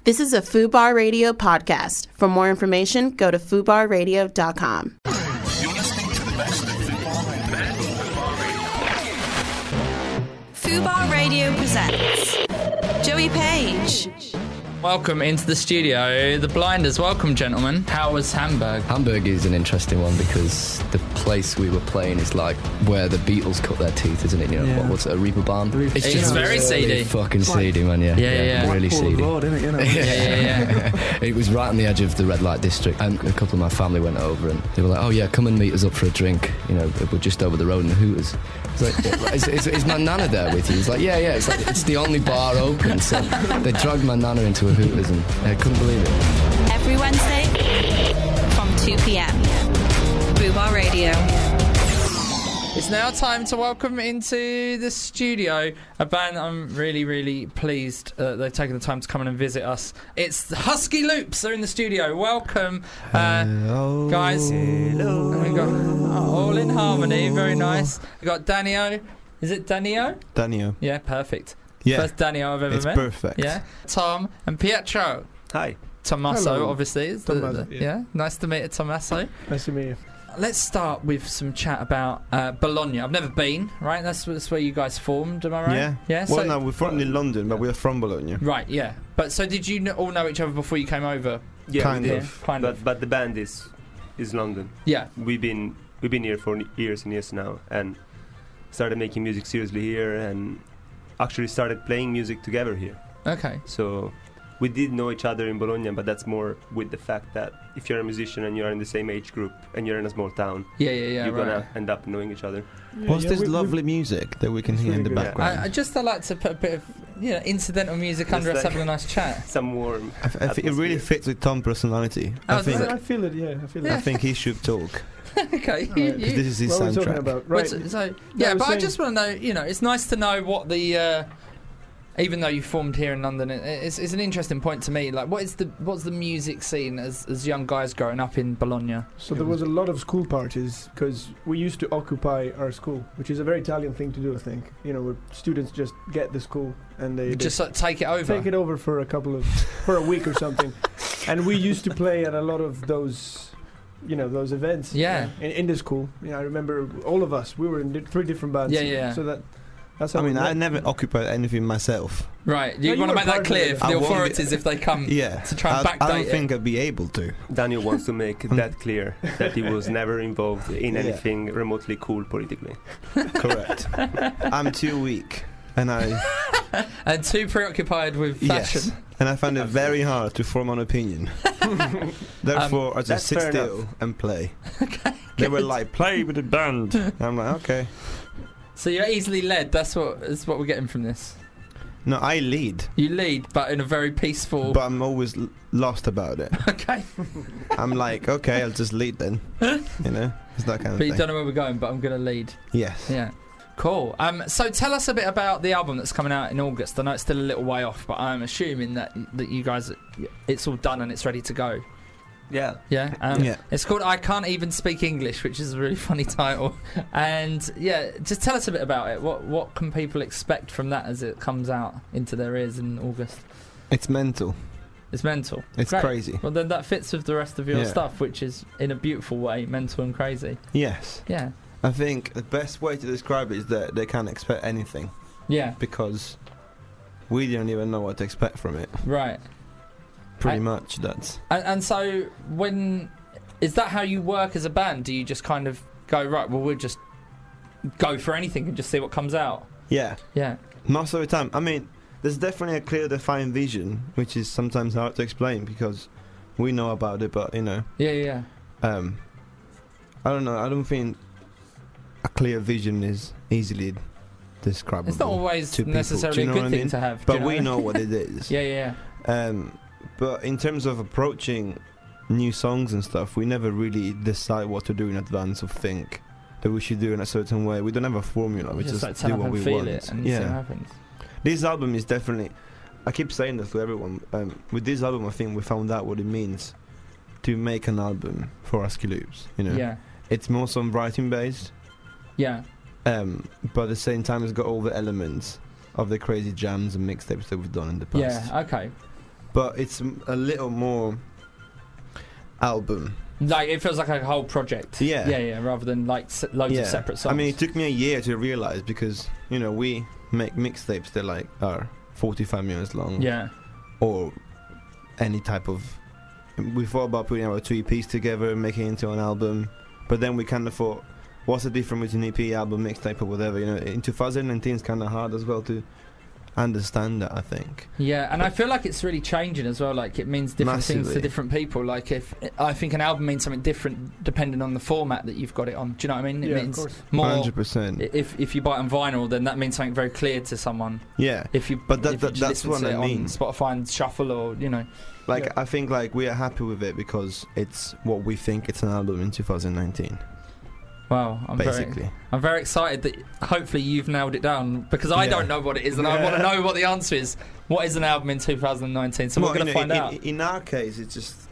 This is a FUBAR Radio podcast. For more information, go to FUBARradio.com. You're listening to the best of FUBAR Radio presents Joey Page. Welcome into the studio, the Blinders. Welcome, gentlemen. How was Hamburg? Hamburg is an interesting one because the place we were playing is like where the Beatles cut their teeth, isn't it? You know, what's it, a Reeperbahn? It's just very seedy. Fucking seedy, man. Yeah. Really seedy. Road, isn't it? You know? Yeah. It was right on the edge of the red light district, and a couple of my family went over and they were like, "Oh yeah, come and meet us up for a drink." You know, we're just over the road in the Hooters. It's like, is my nana there with you? He's like, yeah. It's like it's the only bar open, so they dragged my nana into a Hooters, and I couldn't believe it. Every Wednesday from 2 p.m. FUBAR Radio. It's now time to welcome into the studio a band I'm really, really pleased they've taken the time to come in and visit us. It's the Husky Loops. They're in the studio. Welcome, guys. Hello. And we got all in harmony. Very nice. We got Danio. Is it Danio? Danio. Yeah, perfect. Yeah. First Danio I've ever It's met. perfect. Yeah. Tom and Pietro. Hi. Tommaso, Hello. obviously. Is Tommaso, yeah. Yeah. Nice to meet you, Tommaso. Nice to meet you. Let's start with some chat about Bologna. I've never been, right? That's where you guys formed, am I right? Yeah. Yeah. Well, so, no, we're from London, but we're from Bologna. right, yeah. But so did you all know each other before you came over? Yeah, Kind we of. did. Kind of. But the band is London. Yeah. We've been here for years and years now, and started making music seriously here, and actually started playing music together here. Okay. So we did know each other in Bologna, but that's more with the fact that if you're a musician and you're in the same age group and you're in a small town, Yeah. you're Right. gonna end up knowing each other. What's this lovely music that we can hear in the really good. background? I just like to put a bit of incidental music Just under us like- having a nice chat. Some warm. I think it really atmosphere. fits with Tom's personality. Oh, I think does I feel it, yeah. I feel Yeah. I think he should talk Okay. Alright, because this is his What are we talking soundtrack. about? Well, Right. so yeah, I was but I saying- just want to know, it's nice to know what the, even though you formed here in London, it's an interesting point to me. Like, what's the music scene as young guys growing up in Bologna? So there was a lot of school parties because we used to occupy our school, which is a very Italian thing to do, I think. You know, where students just get the school and they Just like, take it over. take it over for a week or something. And we used to play at a lot of those, those events. Yeah. In the school. I remember all of us. We were in 3 different bands. Yeah. So that's how I we mean, I met. never occupied anything myself. Right. No, You you want to were make that part of clear it. for I the won't be- authorities if they come Yeah. to try and I backdate don't it. think I'd be able to. Daniel wants to make that clear that he was never involved in Yeah. anything remotely cool politically. Correct. I'm too weak. And And too preoccupied with fashion. Yes, and I found it very hard to form an opinion. Therefore, I that's just sit fair still enough. and play. Okay. They were like, "Play with the band." I'm like, "Okay." So you're easily led. That's what we're getting from this. No, I lead, You lead, but in a very peaceful. but I'm always lost about it. Okay. I'm like, "Okay, I'll just lead then." It's that kind of But you thing. don't know where we're going. But I'm going to lead. Yes. Yeah. Cool. So tell us a bit about the album that's coming out in August. I know it's still a little way off, but I'm assuming that you guys, it's all done and it's ready to go. Yeah. Yeah. Yeah. It's called I Can't Even Speak English, which is a really funny title. And yeah, just tell us a bit about it. What can people expect from that as it comes out into their ears in August? It's mental. It's mental. It's Great. crazy. Well, then that fits with the rest of your Yeah. stuff, which is in a beautiful way, mental and crazy. Yes. Yeah. I think the best way to describe it is that they can't expect anything Yeah. because we don't even know what to expect from it. Right. Pretty I- much, that's. And so, is that how you work as a band? Do you just kind of go, right, well, we'll just go for anything and just see what comes out? Yeah. Yeah. Most of the time. I mean, there's definitely a clear defined vision, which is sometimes hard to explain because we know about it, but, Yeah. I don't know. I don't think a clear vision is easily describable. It's not always to people. necessarily Do you a know good what I thing mean? to have. But we know what it is. Yeah. But in terms of approaching new songs and stuff, we never really decide what to do in advance or think that we should do in a certain way. We don't have a formula. We just like turn do up what and we feel want. it and see what Yeah. happens. This album is definitely. I keep saying this to everyone. With this album, I think we found out what it means to make an album for Husky Loops. Yeah. It's more songwriting based. Yeah. But at the same time, it's got all the elements of the crazy jams and mixtapes that we've done in the past. Yeah. Okay. but it's a little more album. Like it feels like a whole project. Yeah. Rather than like loads of separate songs. I mean, it took me a year to realize because we make mixtapes that like are 45 minutes long. Yeah. Or any type of. We thought about putting our 2 EPs together, making it into an album, but then we kind of thought, what's the difference between EP, album, mixtape, or whatever? In 2019, it's kind of hard as well to understand that, I think. Yeah, and I feel like it's really changing as well. Like it means different things to Massively. different people. Like if I think an album means something different depending on the format that you've got it on. Do you know what I mean? It Yeah, of means course. more. 100%. If you buy it on vinyl, then that means something very clear to someone. Yeah. If you But if you that's listen what to I it mean. on Spotify and Shuffle or Like, I think like we are happy with it because it's what we think it's an album in 2019. Wow, I'm basically. very excited that hopefully you've nailed it down because I don't know what it is and I want to know what the answer is. What is an album in 2019? So we're going to find out. In our case, it's just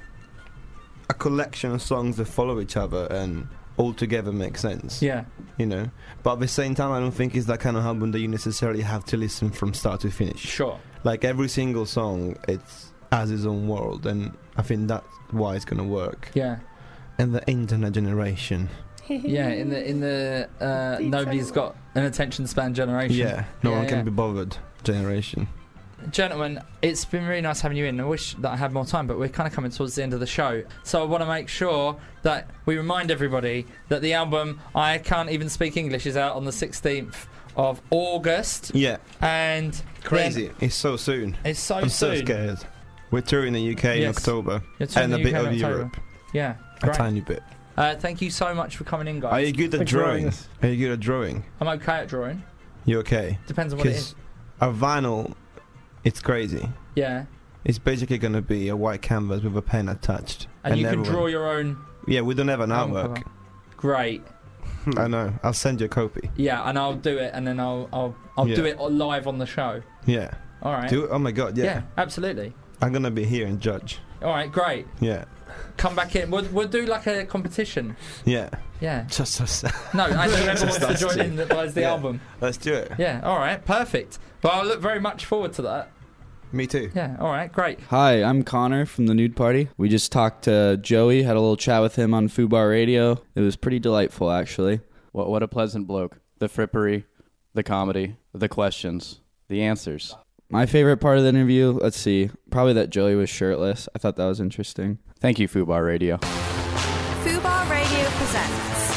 a collection of songs that follow each other and all together make sense. Yeah. But at the same time, I don't think it's that kind of album that you necessarily have to listen from start to finish. Sure. Like every single song, it's has its own world, and I think that's why it's going to work. Yeah. And the internet generation. Yeah, in the nobody's got an attention span generation. Yeah, no one Yeah. can be bothered generation. Gentlemen, it's been really nice having you in. I wish that I had more time, but we're kind of coming towards the end of the show. So I want to make sure that we remind everybody that the album I Can't Even Speak English is out on the 16th of August. Yeah. And Crazy. It's so soon. It's so I'm soon. so scared. We're touring the UK in Yes. October. You're touring And the a bit UK in of October. Europe. Yeah, A great. tiny bit. Thank you so much for coming in, guys. Are you good at Thanks for having drawing? us. Are you good at drawing? I'm okay at drawing. You okay? Depends on what it is. Because our vinyl, it's crazy. Yeah. It's basically going to be a white canvas with a pen attached. And you can everyone- draw your own Yeah, we don't have an album artwork. cover. Great. I know. I'll send you a copy. Yeah, and I'll do it, and then I'll Yeah. do it live on the show. Yeah. All right. Do it? Oh my god, yeah. Absolutely. I'm going to be here and judge. All right, great. Yeah. Come back in. We'll do like a competition. Yeah. Yeah. Just No, and whoever wants to That's join it. in that buys the Yeah. album. Let's do it. Yeah. All right. Perfect. Well, I look very much forward to that. Me too. Yeah. All right. Great. Hi, I'm Connor from the Nude Party. We just talked to Joey, had a little chat with him on Fubar Radio. It was pretty delightful, actually. What a pleasant bloke. The frippery, the comedy, the questions, the answers. My favorite part of the interview, let's see, probably that Joey was shirtless. I thought that was interesting. Thank you, Fubar Radio. Fubar Radio presents.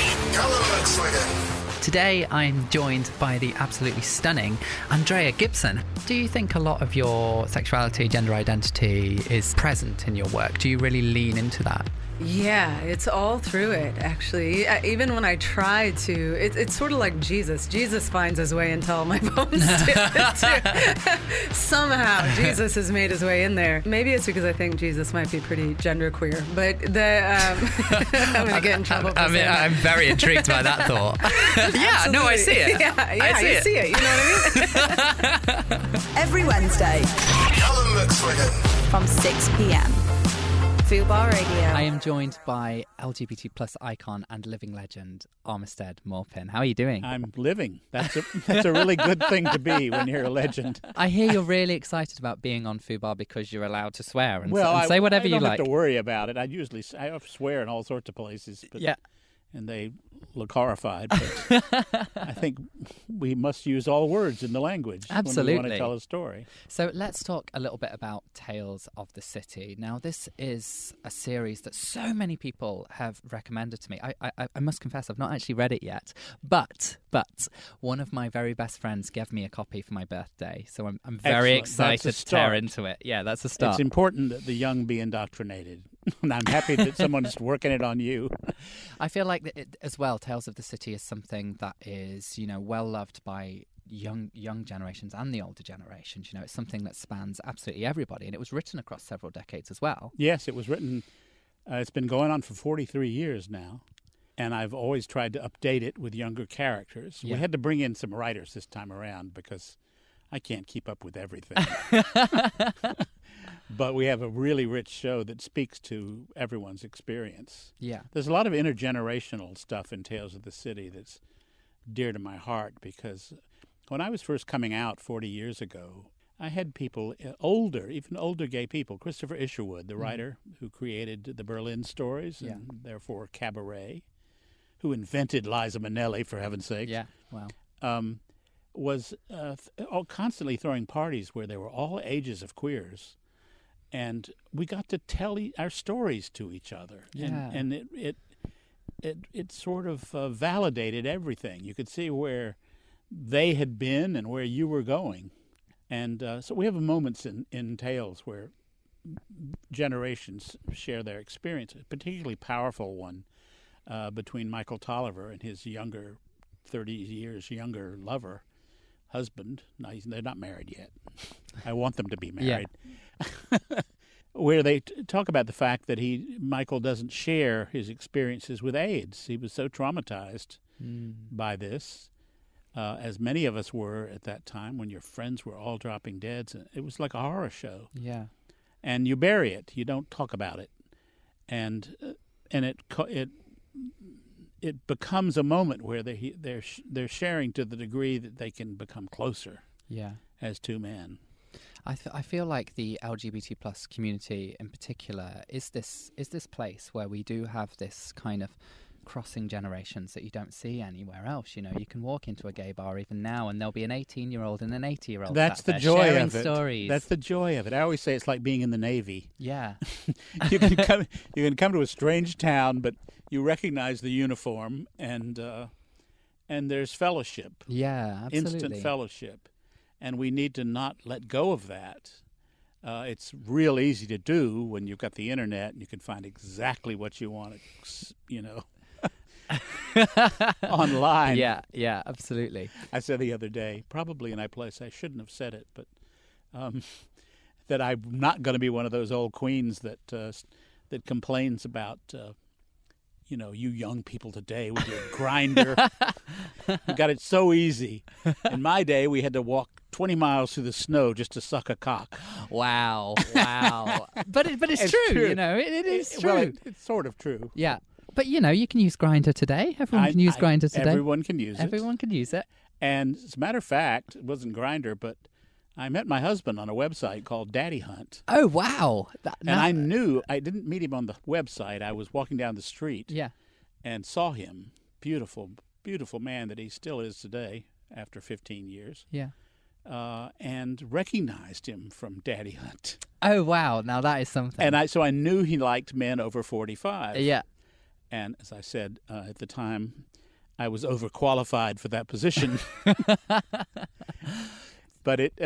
Today I'm joined by the absolutely stunning Andrea Gibson. Do you think a lot of your sexuality, gender identity is present in your work? Do you really lean into that? Yeah, it's all through it, actually. Even when I try to, it's sort of like Jesus. Jesus finds his way into all my bones, too. Somehow, Jesus has made his way in there. Maybe it's because I think Jesus might be pretty genderqueer, but I'm going to get in trouble for saying that. I'm very intrigued by that thought. Yeah, no, I see it. Yeah, I see it. You know what I mean? Every Wednesday from 6 p.m. Fubar Radio. I am joined by LGBT plus icon and living legend Armistead Maupin. How are you doing? I'm living. That's a really good thing to be when you're a legend. I hear you're really excited about being on Fubar because you're allowed to swear and, Well, and say whatever I you don't like. have to worry about it. I swear in all sorts of places. But, Yeah. And they look horrified. But I think we must use all words in the language Absolutely. when we want to tell a story. So let's talk a little bit about Tales of the City. Now, this is a series that so many people have recommended to me. I must confess, I've not actually read it yet. But one of my very best friends gave me a copy for my birthday. So I'm very Excellent. excited That's a to tear start. into it. Yeah, that's a start. It's important that the young be indoctrinated. And I'm happy that someone's working it on you. I feel like that it, as well, Tales of the City is something that is, well loved by young generations and the older generations. It's something that spans absolutely everybody, and it was written across several decades as well. Yes, it was written. It's been going on for 43 years now, and I've always tried to update it with younger characters. Yeah. We had to bring in some writers this time around because I can't keep up with everything. But we have a really rich show that speaks to everyone's experience. Yeah. There's a lot of intergenerational stuff in Tales of the City that's dear to my heart because when I was first coming out 40 years ago, I had people, even older gay people. Christopher Isherwood, the writer who created the Berlin stories and therefore Cabaret, who invented Liza Minnelli, for heaven's sake. Yeah, wow. Was constantly throwing parties where there were all ages of queers, and we got to tell our stories to each other. Yeah. And it sort of validated everything. You could see where they had been and where you were going. And so we have moments in Tales where generations share their experiences. A particularly powerful one between Michael Tolliver and his 30 years younger husband. No, they're not married yet. I want them to be married. Where they talk about the fact that Michael doesn't share his experiences with AIDS. He was so traumatized by this. As many of us were at that time when your friends were all dropping dead. It was like a horror show. Yeah. And you bury it. You don't talk about it. And it becomes a moment where they're sharing to the degree that they can become closer. Yeah. As two men. I feel like the LGBT plus community in particular is this place where we do have this kind of crossing generations that you don't see anywhere else. You know, you can walk into a gay bar even now and there'll be an 18-year-old and an 80-year-old. That's the joy of it. Stories. That's the joy of it. I always say it's like being in the Navy. Yeah. You can come to a strange town, but you recognize the uniform and there's fellowship. Yeah, absolutely. Instant fellowship. And we need to not let go of that. It's real easy to do when you've got the internet and you can find exactly what you want, online. Yeah, absolutely. I said the other day, probably in a place I shouldn't have said it, but that I'm not going to be one of those old queens that complains about, you young people today with your Grindr. You got it so easy. In my day, we had to walk 20 miles through the snow just to suck a cock. Wow. But it's true, you know. It is true. Well, it's sort of true. Yeah. But, you can use Grindr today. Everyone can use Grindr today. Everyone can use it. Everyone can use it. And as a matter of fact, it wasn't Grindr, but I met my husband on a website called Daddy Hunt. Oh, wow. I knew, I didn't meet him on the website. I was walking down the street and saw him. Beautiful, beautiful man that he still is today after 15 years. Yeah. And recognized him from Daddy Hunt. Oh, wow. Now that is something. And so I knew he liked men over 45. Yeah. And as I said at the time, I was overqualified for that position. But it,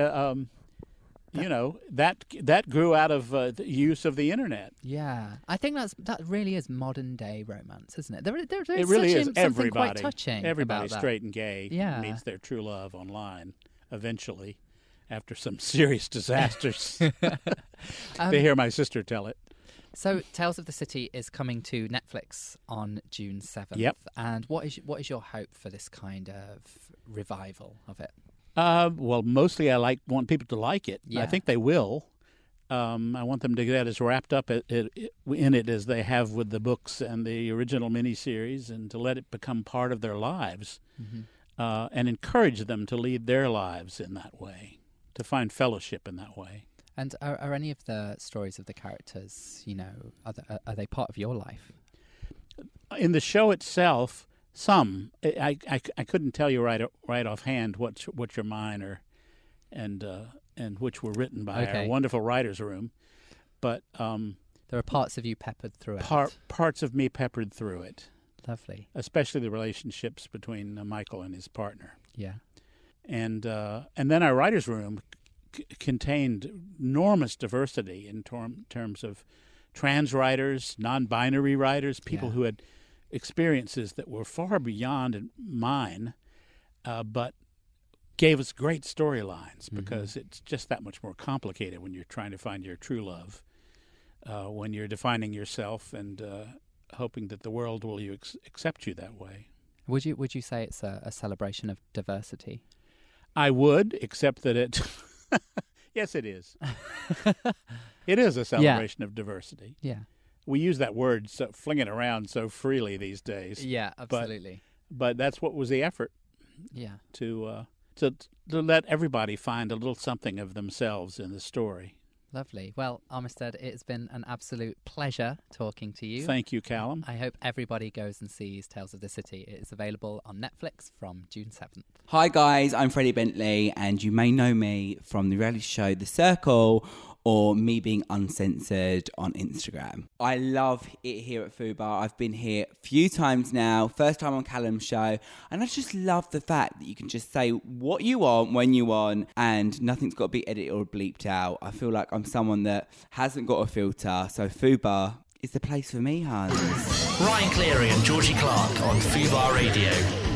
that grew out of the use of the internet. Yeah, I think that really is modern day romance, isn't it? There it really is. Something quite touching. Everybody, about that. straight and gay, meets their true love online eventually, after some serious disasters. They hear my sister tell it. So, Tales of the City is coming to Netflix on June 7th. Yep. And what is your hope for this kind of revival of it? Well, mostly I want people to like it. Yeah. I think they will. I want them to get as wrapped up in it as they have with the books and the original miniseries, and to let it become part of their lives, and encourage them to lead their lives in that way, to find fellowship in that way. And are any of the stories of the characters, are they part of your life? In the show itself, some. I couldn't tell you right offhand which are mine and which were written by our wonderful writers' room, but there are parts of you peppered through it. Parts of me peppered through it. Lovely. Especially the relationships between Michael and his partner. Yeah. And then our writers' room contained enormous diversity in terms of trans writers, non-binary writers, people who had experiences that were far beyond mine, but gave us great storylines, because it's just that much more complicated when you're trying to find your true love, when you're defining yourself and hoping that the world will accept you that way. Would you say it's a celebration of diversity? I would, except that it... Yes, it is. It is a celebration of diversity. Yeah. We use that word, fling it around so freely these days. Yeah, absolutely. But that's what was the effort. Yeah. To to let everybody find a little something of themselves in the story. Lovely. Well, Armistead, it's been an absolute pleasure talking to you. Thank you, Callum. I hope everybody goes and sees Tales of the City. It is available on Netflix from June 7th. Hi guys, I'm Freddie Bentley, and you may know me from the reality show The Circle or me being uncensored on Instagram. I love it here at Fubar. I've been here a few times now, first time on Callum's show, and I just love the fact that you can just say what you want when you want and nothing's got to be edited or bleeped out. I feel like I'm someone that hasn't got a filter, so Fubar is the place for me, Hans. Ryan Cleary and Georgie Clark on Fubar Radio.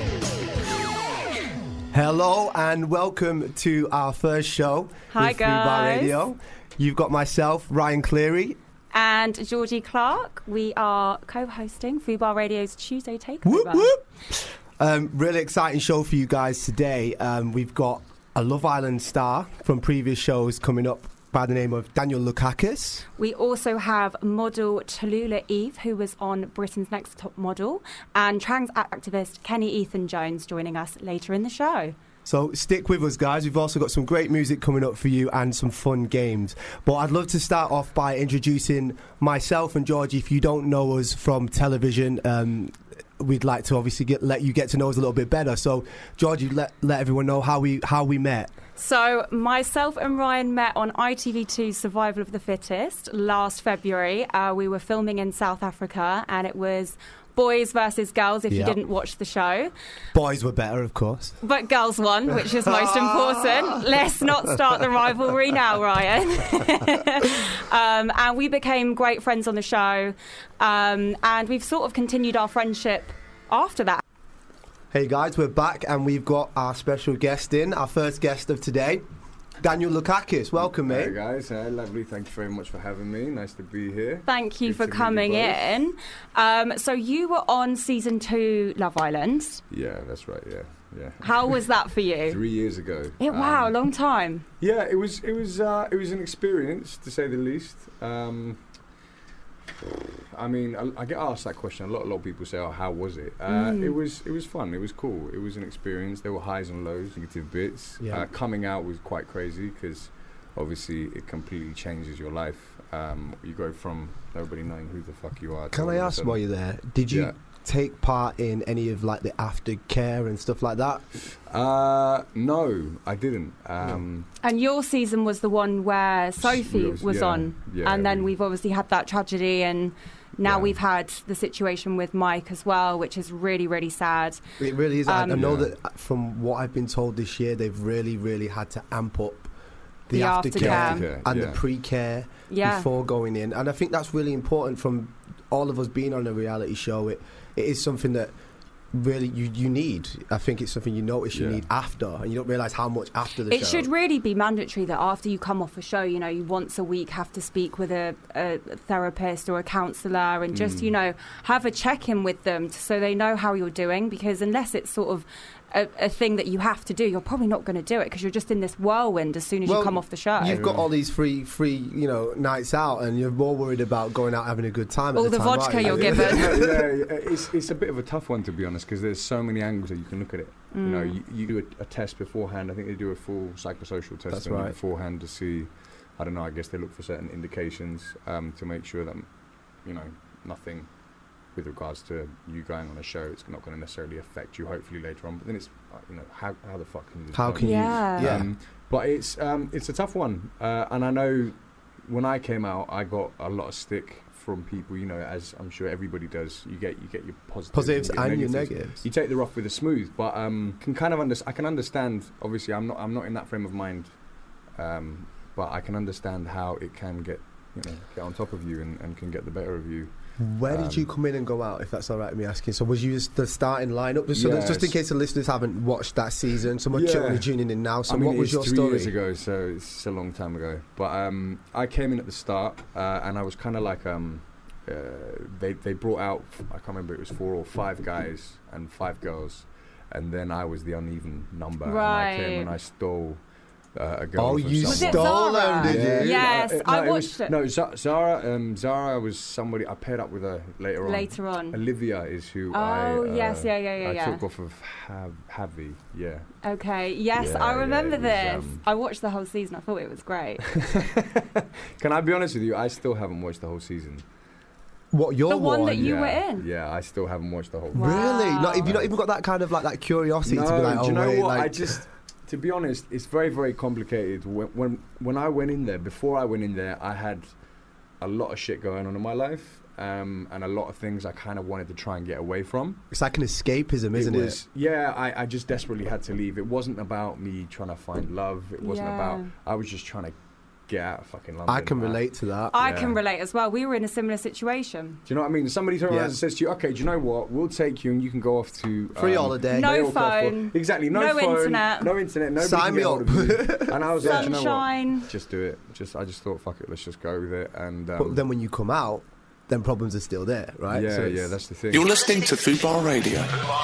Hello and welcome to our first show Hi, with guys. Fubar Radio. You've got myself, Ryan Cleary. And Georgie Clark. We are co-hosting Fubar Radio's Tuesday Takeover. Whoop, whoop. Really exciting show for you guys today. We've got a Love Island star from previous shows coming up by the name of Daniel Lukakis. We also have model Tallulah Eve, who was on Britain's Next Top Model, and trans activist Kenny Ethan Jones joining us later in the show. So stick with us, guys. We've also got some great music coming up for you and some fun games. But I'd love to start off by introducing myself and Georgie. If you don't know us from television, we'd like to obviously let you get to know us a little bit better. So, Georgie, let everyone know how we met. So myself and Ryan met on ITV2's Survival of the Fittest last February. We were filming in South Africa, and it was boys versus girls if you didn't watch the show. Boys were better, of course. But girls won, which is most important. Let's not start the rivalry now, Ryan. And we became great friends on the show. And we've sort of continued our friendship after that. Hey guys, we're back and we've got our special guest in, our first guest of today, Daniel Lukakis. Welcome, mate. Hey guys, lovely. Thank you very much for having me. Nice to be here. Thank you for coming in. So you were on season 2 Love Island. Yeah, that's right. Yeah. How was that for you? 3 years ago. Wow, long time. Yeah, it was an experience to say the least. I mean, I get asked that question a lot. A lot of people say, "Oh, how was it?" It was fun. It was cool. It was an experience. There were highs and lows, negative bits. Yeah. Coming out was quite crazy because obviously it completely changes your life. You go from nobody knowing who the fuck you are. Can I ask while you're there, did you take part in any of like the aftercare and stuff like that? No, I didn't. And your season was the one where Sophie was on, and then we've obviously had that tragedy, and now we've had the situation with Mike as well, which is really, really sad. It really is. I know that from what I've been told this year, they've really had to amp up the aftercare and the pre-care before going in, and I think that's really important from all of us being on a reality show. It is something that really you need. I think it's something you notice you need after, and you don't realise how much after the show. It should really be mandatory that after you come off a show, you know, you once a week have to speak with a therapist or a counsellor and just, you know, have a check-in with them so they know how you're doing, because unless it's sort of a thing that you have to do, you're probably not going to do it because you're just in this whirlwind as soon as you come off the show. You've got all these free you know, nights out, and you're more worried about going out having a good time. All the vodka you're given. It's a bit of a tough one, to be honest, because there's so many angles that you can look at it. You know, you do a test beforehand. I think they do a full psychosocial test beforehand to see, I don't know, I guess they look for certain indications to make sure that, you know, nothing with regards to you going on a show, it's not going to necessarily affect you, hopefully later on. But then it's, you know, how the fuck can you? How can you? But it's a tough one, and I know when I came out, I got a lot of stick from people. You know, as I'm sure everybody does. You get your positives and your negatives. You take the rough with the smooth, but I can understand. Obviously, I'm not in that frame of mind, but I can understand how it can get on top of you and can get the better of you. Where did you come in and go out, if that's all right with me asking? So was you the starting lineup? So just in case the listeners haven't watched that season, so much only tuning in now. So what was your story? 3 years ago, so it's a long time ago. But I came in at the start, and I was kind of like they brought out, I can't remember, it was 4 or 5 guys and 5 girls, and then I was the uneven number. Right. And I came and I stole a girl. Oh, you Was it stole Zara? them, did you? Yes, I watched it. No, Zara. Zara was somebody I paired up with her later on. Later on. Olivia is who yes, yeah. I took off of Javi. Yeah. Okay. Yes, Yeah, I remember yeah, it this. was, I watched the whole season. I thought it was great. Can I be honest with you? I still haven't watched the whole season. What, your The one that you were in? Yeah, I still haven't watched the whole. Really? Not, have you not even got that kind of like that curiosity to be like, do you know wait, what? like... I just, to be honest, it's very, very complicated. When I went in there, before I went in there, I had a lot of shit going on in my life, and a lot of things I kind of wanted to try and get away from. It's like an escapism, isn't it? Yeah, I just desperately had to leave. It wasn't about me trying to find love. It wasn't about. I was just trying to get out of fucking London. I can relate to that. I can relate as well. We were in a similar situation. Do you know what I mean? Somebody turns around and says to you, okay, do you know what? We'll take you and you can go off to... free holiday. No phone. Exactly, no phone. Internet. No internet. Nobody Sign me up. And I was like, you know Sunshine. what? Just do it. I just thought, fuck it, let's just go with it. And but then when you come out, then problems are still there, right? Yeah, So that's the thing. You're listening to Fubar Radio.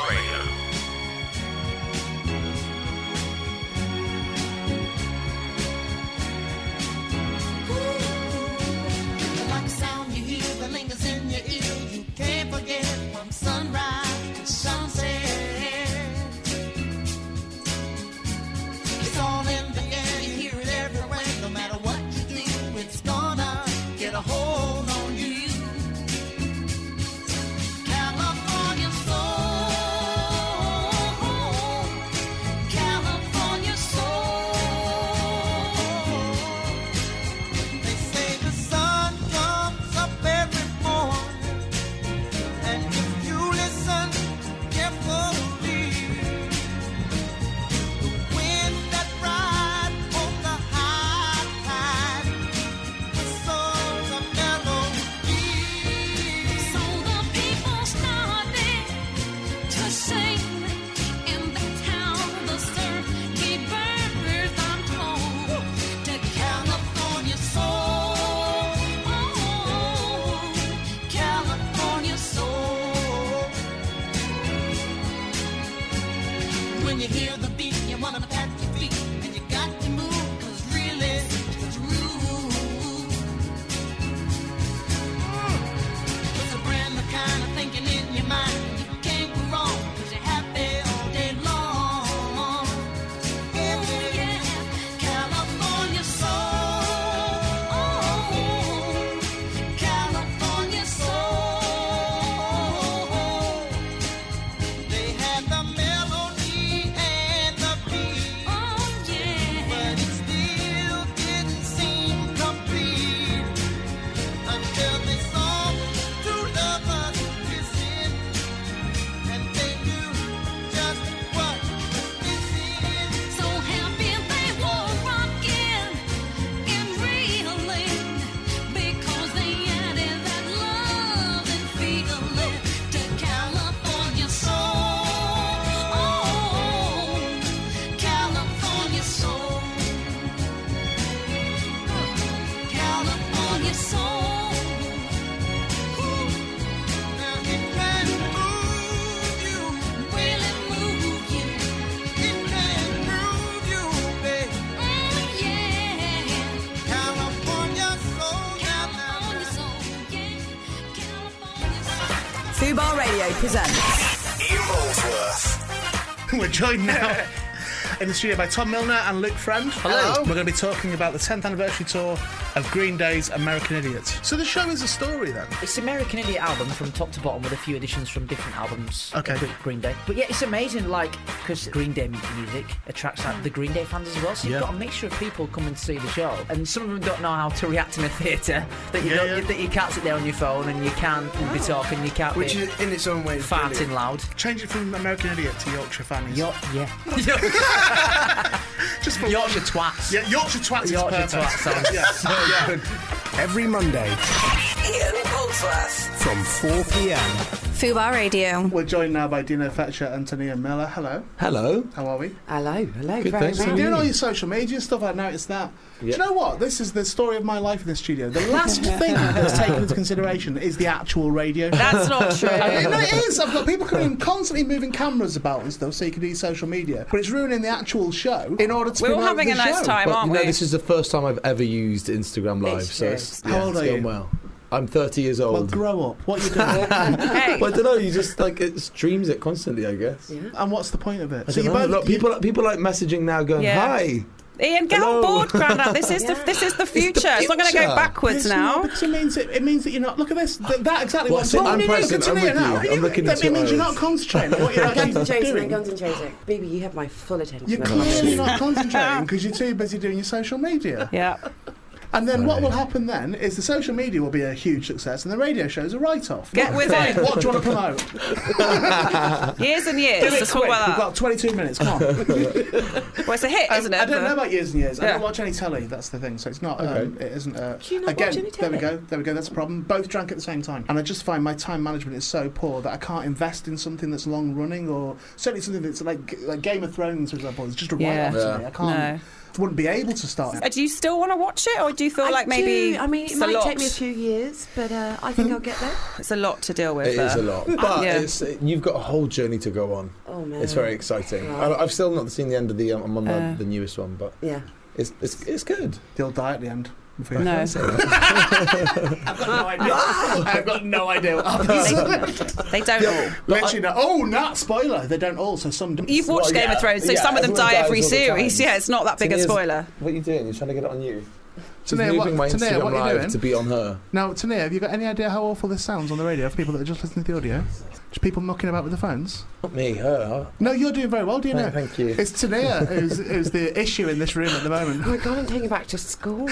Fubar Radio presents Ian Molesworth. We're joined now in the studio by Tom Milner and Luke Friend. Hello. We're going to be talking about the 10th anniversary tour of Green Day's American Idiot. So the show is a story then? It's an American Idiot album from top to bottom with a few additions from different albums. Okay. Green Day. But yeah, it's amazing, because Green Day music attracts the Green Day fans as well. So you've got a mixture of people coming to see the show, and some of them don't know how to react in a theatre. That you can't sit there on your phone and you can't be talking, you can't Which be is in its own way farting brilliant. loud. Change it from American Idiot to Yorkshire Fannies. Just for Yorkshire Twats. Yeah, Yorkshire Twats is Yorkshire perfect. Twats sounds so good. Every Monday. Ian Molesworth. First. From 4 p.m. Fubar Radio. We're joined now by Dino Fetcher and Tania Miller. Hello. Hello. How are we? Hello. Good, thanks. So you're doing all your social media stuff, I noticed that. Do you know what? This is the story of my life in the studio. The last thing that's taken into consideration is the actual radio. That's not true. No, it is. I've got people coming in constantly moving cameras about and stuff so you can do social media. But it's ruining the actual show in order to We're all promote having the a nice show. time, aren't we? This is the first time I've ever used Instagram Live. So it's, How old are going you? well. I'm 30 years old. Well, grow up. What are you doing? Hey. Well, I don't know. You just it streams it constantly, I guess. Yeah. And what's the point of it? I don't know. Look, people like messaging now, going, "Hi." Ian, get on board, Grandad. This is the future. It's not going to go backwards now. Because it means that you're not. Look at this. That exactly Well, what's so wrong. I'm present, I'm with you. I'm looking That into your means you're eyes. not concentrating on what you're actually doing. Concentrating. Baby, you have my full attention. You're clearly not concentrating because you're too busy doing your social media. Yeah. And then what will happen then is the social media will be a huge success and the radio show's a write-off. Get with it. What do you want to promote? Years and years. Do it Let's talk quick. about We've that. got 22 minutes. Come on. Well, it's a hit, isn't it? I don't know about years and years. I Yeah. don't watch any telly. That's the thing. So it's not. It isn't. Do you not again, watch any there we telly? go. There we go. That's a problem. Both drank at the same time, and I just find my time management is so poor that I can't invest in something that's long running, or certainly something that's like Game of Thrones, for example. It's just a write-off to me. I can't. Wouldn't be able to start. Do you still want to watch it, or do you feel like maybe I mean, it it's might a lot? take me a few years, but I think I'll get there. It's a lot to deal with. It is a lot, but you've got a whole journey to go on. Oh man, it's very exciting. Right. I've still not seen the end of the. I'm on the newest one, but yeah, it's good. They'll die at the end. No. I've got no idea. I've got no idea what happens. They don't all. Literally, no. Oh, not spoiler. They don't all. So some. You've watched Game of Thrones, so some of them die every series. Yeah, it's not that big a spoiler. What are you doing? You're trying to get it on you. She's Tania, moving my Tania, Instagram what are you live doing? to be on her. Now, Tania, have you got any idea how awful this sounds on the radio for people that are just listening to the audio? Just people mucking about with the phones? Not me, her. No, you're doing very well, do you know? Thank you. It's Tania who's the issue in this room at the moment. Oh my God, I'm taking back to school.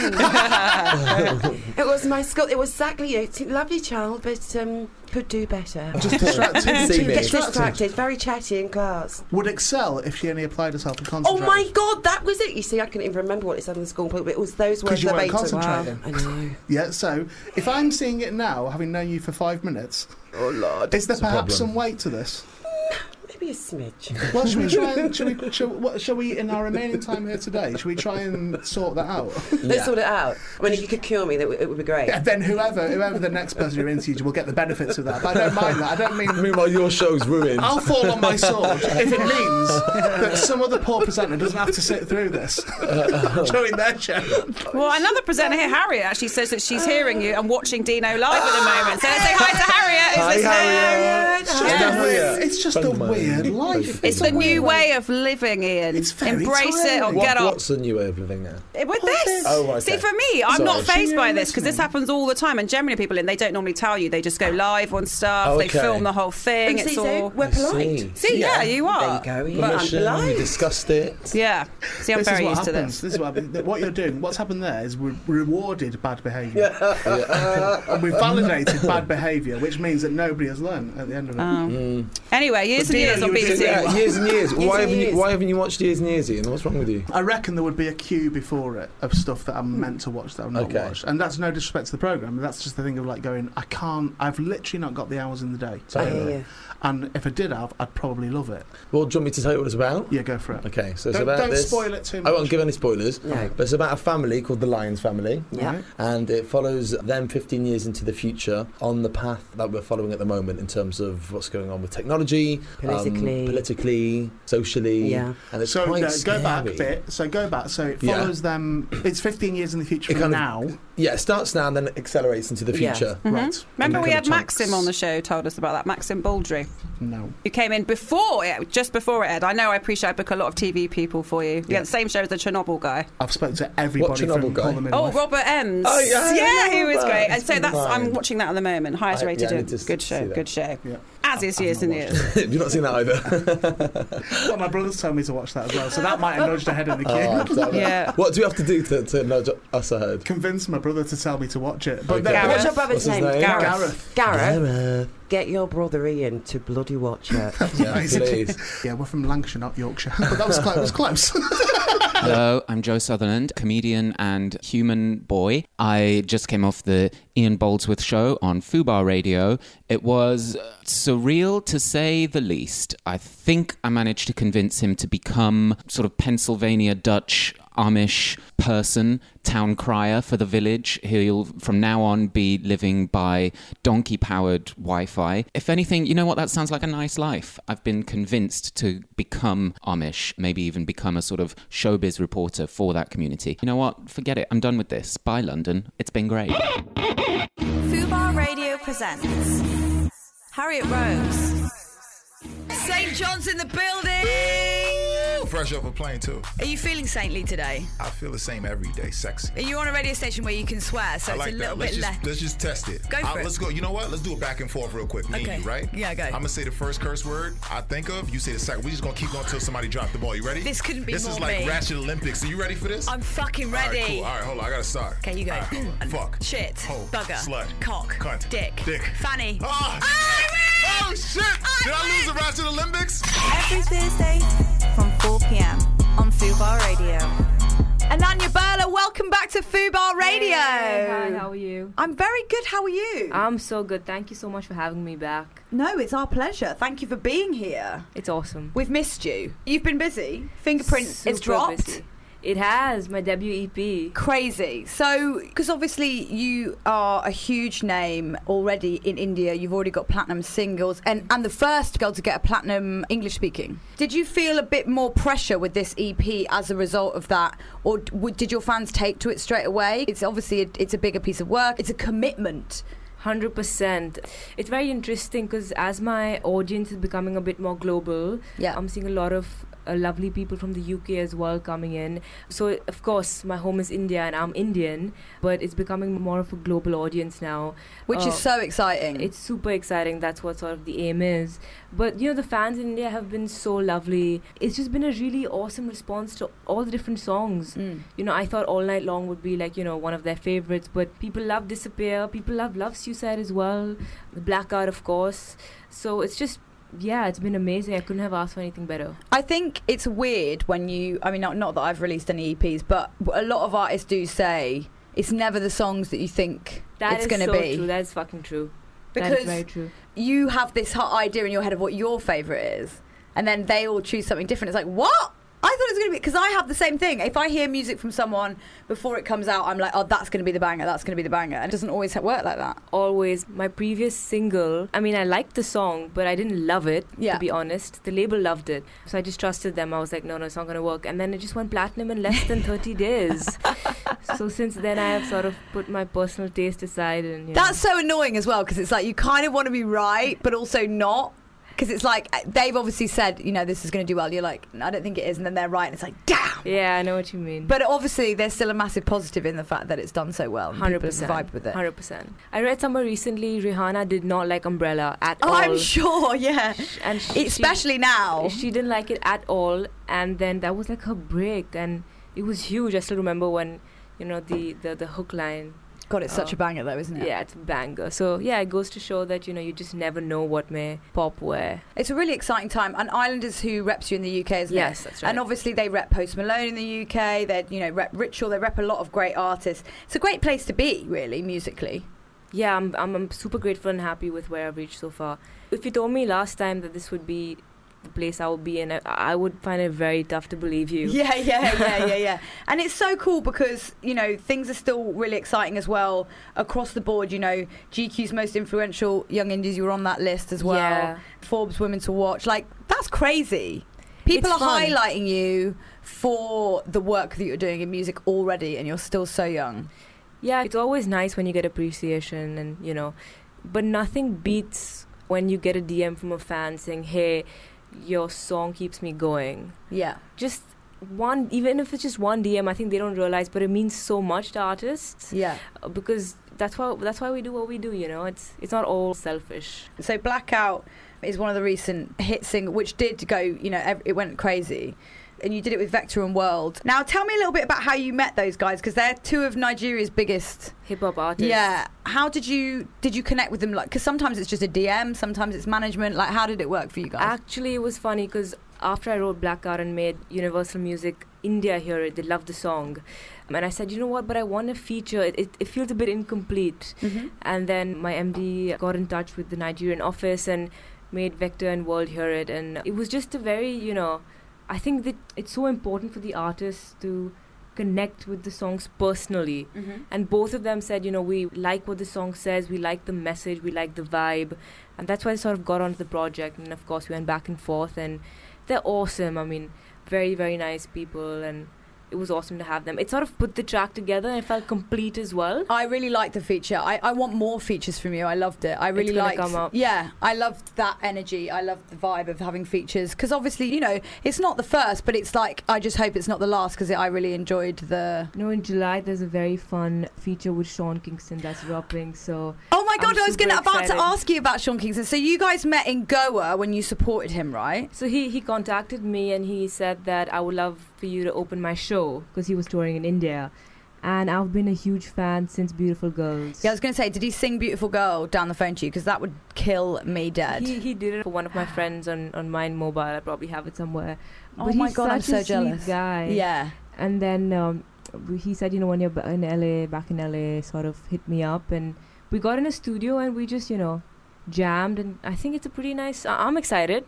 It was my school. It was exactly it's a lovely child, but could do better. Just distracted. Gets distracted. Very chatty in class. Would excel if she only applied herself to concentrate. Oh my God, that was it. You see, I couldn't even remember what it said in the school book, but it was those words Because you weren't verbatim. concentrating. I know. Yeah, so if I'm seeing it now, having known you for 5 minutes, oh Lord, is there It's a perhaps problem. some weight to this? Maybe a smidge. Well, shall we try and shall we in our remaining time here today? Shall we try and sort that out? Let's sort it out. I mean, if you could cure me, it would be great. Yeah, then whoever the next person you're interviewing will get the benefits of that. But I don't mind that. I don't mean. Meanwhile, your show's ruined. I'll fall on my sword if it means that some other poor presenter doesn't have to sit through this during their show. Well, another presenter here, Harriet, actually says that she's hearing you and watching Dino live at the moment. So let's say hi to Harriet, who's listening. It's just a weird life. It's the new way of living, Ian. Embrace it or get off. What's the new way of living now? With this? Oh, right, See, okay. for me, I'm not Sorry. fazed by this because this happens all the time. And generally, people they don't normally tell you. They just go live on stuff. Oh, They okay. film the whole thing. And It's see, all. we're polite. See, yeah, you are. There you go. But- I'm polite. We discussed it. Yeah. See, I'm This very is what used to happens. this. This is what you're doing. What's happened there is we rewarded bad behaviour. And we validated bad behaviour, which means that nobody has learned at the end of it. Anyway, years and years on BBC. Yeah, years and years. Years Why and years. haven't you watched Years and Years, Ian? What's wrong with you? I reckon there would be a queue before it of stuff that I'm meant to watch that I've not watched. And that's no disrespect to the programme. That's just the thing of like going, I've literally not got the hours in the day. I hear you. And if I did have, I'd probably love it. Well, do you want me to tell you what it's about? Yeah, go for it. Okay, so it's Don't- about don't this. spoil it too I much. won't give any spoilers. No. But it's about a family called the Lyons family. Yeah. Right. And it follows them 15 years into the future on the path that we're following at the moment in terms of what's going on with technology, politically, socially. Yeah. And it's So quite go scary. back a bit. So go back. So it Yeah. follows them. It's 15 years in the future It from kind of- now. Yeah, it starts now and then it accelerates into the Yeah. future. Mhm. Right. Remember, And we then had kind of Maxim on the show, told us about that. Maxim Baldry. No. You came in just before it aired. I know, I appreciate I book a lot of TV people for you. You had the same show as the Chernobyl guy. I've spoken to everybody What from Chernobyl guy? Call the Oh, Midwife. Robert Ems. Oh, yeah, he was Robert. great. And so He's that's I'm fine. watching that at the moment. Highest I rated. need to Good see show. that. Good show. Yeah. As is Years and Years. You've not seen that either. Well, my brother's told me to watch that as well, so that might have nudged ahead in the queue. Oh, damn it. Yeah. What do we have to do to nudge us ahead? Convince my brother to tell me to watch it. But Okay. then, What's your brother's What's his name? name? Gareth. Gareth. Get your brother Ian to bloody watch it. Yeah, please. Yeah, we're from Lancashire, not Yorkshire. But that was close. It was close. Hello, I'm Joe Sutherland, comedian and human boy. I just came off the Ian Boldsworth show on Fubar Radio. It was surreal, to say the least. I think I managed to convince him to become sort of Pennsylvania Dutch Amish person, town crier for the village. He'll from now on be living by donkey-powered Wi-Fi. If anything, you know what, that sounds like a nice life. I've been convinced to become Amish, maybe even become a sort of showbiz reporter for that community. You know what, forget it, I'm done with this. Bye, London. It's been great. Fubar Radio presents Harriet Rose. St. John's in the building! Fresh off a plane, too. Are you feeling saintly today? I feel the same every day, sexy. Are you on a radio station where you can swear, so like it's a little bit less? Let's just test it. Go for it. Let's go. You know what? Let's do it back and forth real quick. Me and you, right? Yeah, go. I'm going to say the first curse word I think of. You say the second. We're just going to keep going until somebody drops the ball. You ready? This couldn't be This more is like me. Ratchet Olympics. Are you ready for this? I'm fucking ready. All right, cool. All right, hold on. I got to start. Okay, you go. All right, hold on. Fuck. Shit. Hoe. Bugger. Slut. Cock. Cunt. Dick. Fanny. Oh, shit. Did I lose the Ratchet Olympics? Every Thursday from 4 p.m. on Fubar Radio. Ananya Burla, welcome back to Fubar Radio. Hey, hi, how are you? I'm very good. How are you? I'm so good. Thank you so much for having me back. No, it's our pleasure. Thank you for being here. It's awesome. We've missed you. You've been busy. Fingerprint is dropped. Busy. It has, my debut EP. Crazy. So, because obviously you are a huge name already in India. You've already got platinum singles and the first girl to get a platinum English speaking. Did you feel a bit more pressure with this EP as a result of that? Or did your fans take to it straight away? It's obviously it's a bigger piece of work. It's a commitment. 100%. It's very interesting because as my audience is becoming a bit more global, I'm seeing a lot of lovely people from the UK as well coming in. So, of course, my home is India and I'm Indian, but it's becoming more of a global audience now. Which is so exciting. It's super exciting. That's what sort of the aim is. But, you know, the fans in India have been so lovely. It's just been a really awesome response to all the different songs. You know, I thought All Night Long would be like, you know, one of their favorites, but people love Disappear. People love Love Suicide as well. The Blackout, of course. So it's just... yeah, it's been amazing. I couldn't have asked for anything better. I think it's weird when you... I mean, not that I've released any EPs, but a lot of artists do say it's never the songs that you think it's going to be. That is so true. That is fucking true. Because that is very true. You have this hot idea in your head of what your favourite is, and then they all choose something different. It's like, what? I thought it was going to be... because I have the same thing. If I hear music from someone before it comes out, I'm like, oh, that's going to be the banger, that's going to be the banger. And it doesn't always work like that. Always. My previous single, I mean, I liked the song, but I didn't love it, to be honest. The label loved it. So I just trusted them. I was like, no, it's not going to work. And then it just went platinum in less than 30 days. So since then, I have sort of put my personal taste aside. And you That's so annoying as well, because it's like you kind of want to be right, but also not. Because it's like, they've obviously said, you know, this is going to do well. You're like, I don't think it is. And then they're right. And it's like, damn. Yeah, I know what you mean. But obviously, there's still a massive positive in the fact that it's done so well. 100%. Vibe with it. 100%. I read somewhere recently, Rihanna did not like Umbrella at all. Oh, I'm sure, yeah. And especially now. She didn't like it at all. And then that was like her break. And it was huge. I still remember when, you know, the hook line. God, it's such a banger though, isn't it? Yeah, it's a banger. So, yeah, it goes to show that, you know, you just never know what may pop where. It's a really exciting time. And Islanders who reps you in the UK, isn't it? Yes, that's right. And obviously they rep Post Malone in the UK. They, you know, rep Ritual. They rep a lot of great artists. It's a great place to be, really, musically. Yeah, I'm super grateful and happy with where I've reached so far. If you told me last time that this would be the place I would be in, I would find it very tough to believe you. Yeah. And it's so cool because, you know, things are still really exciting as well across the board. You know, GQ's most influential young indies, you were on that list as well. Yeah. Forbes Women to Watch. Like, that's crazy. People are highlighting you for the work that you're doing in music already, and you're still so young. Yeah, it's always nice when you get appreciation and, you know, but nothing beats when you get a DM from a fan saying, hey, your song keeps me going. Yeah. Just one, even if it's just one DM, I think they don't realize, but it means so much to artists. Yeah. Because that's why we do what we do, you know. It's not all selfish. So Blackout is one of the recent hit singles, which did go, you know, it went crazy. And you did it with Vector and World. Now, tell me a little bit about how you met those guys, because they're two of Nigeria's biggest hip-hop artists. Yeah. How did you connect with them? Like, because sometimes it's just a DM, sometimes it's management. Like, how did it work for you guys? Actually, it was funny because after I wrote Blackout and made Universal Music India hear it, they love the song. And I said, you know what, but I want a feature. It feels a bit incomplete. And then my MD got in touch with the Nigerian office and made Vector and World hear it. And it was just a very, you know, I think that it's so important for the artists to connect with the songs personally. And both of them said, you know, we like what the song says, we like the message, we like the vibe. And that's why I sort of got onto the project. And of course, we went back and forth. And they're awesome. I mean, very, very nice people. And it was awesome to have them. It sort of put the track together and it felt complete as well. I really liked the feature. I want more features from you. I loved it. I really liked. Come up. Yeah, I loved that energy. I loved the vibe of having features because obviously, you know, it's not the first, but it's like I just hope it's not the last because I really enjoyed the. You know, in July there's a very fun feature with Sean Kingston that's dropping. So. Oh my God! I was about to ask you about Sean Kingston. So you guys met in Goa when you supported him, right? So he contacted me and he said that I would love for you to open my show because he was touring in India. And I've been a huge fan since Beautiful Girls. Yeah, I was going to say, did he sing Beautiful Girl down the phone to you? Because that would kill me dead. He did it for one of my friends on Mind Mobile. I probably have it somewhere. Oh but my God, I'm so he's such a jealous. sweet guy. Yeah. And then he said, you know, when you're back in LA, sort of hit me up. And we got in a studio and we just, you know, jammed. And I think it's a pretty nice... I'm excited.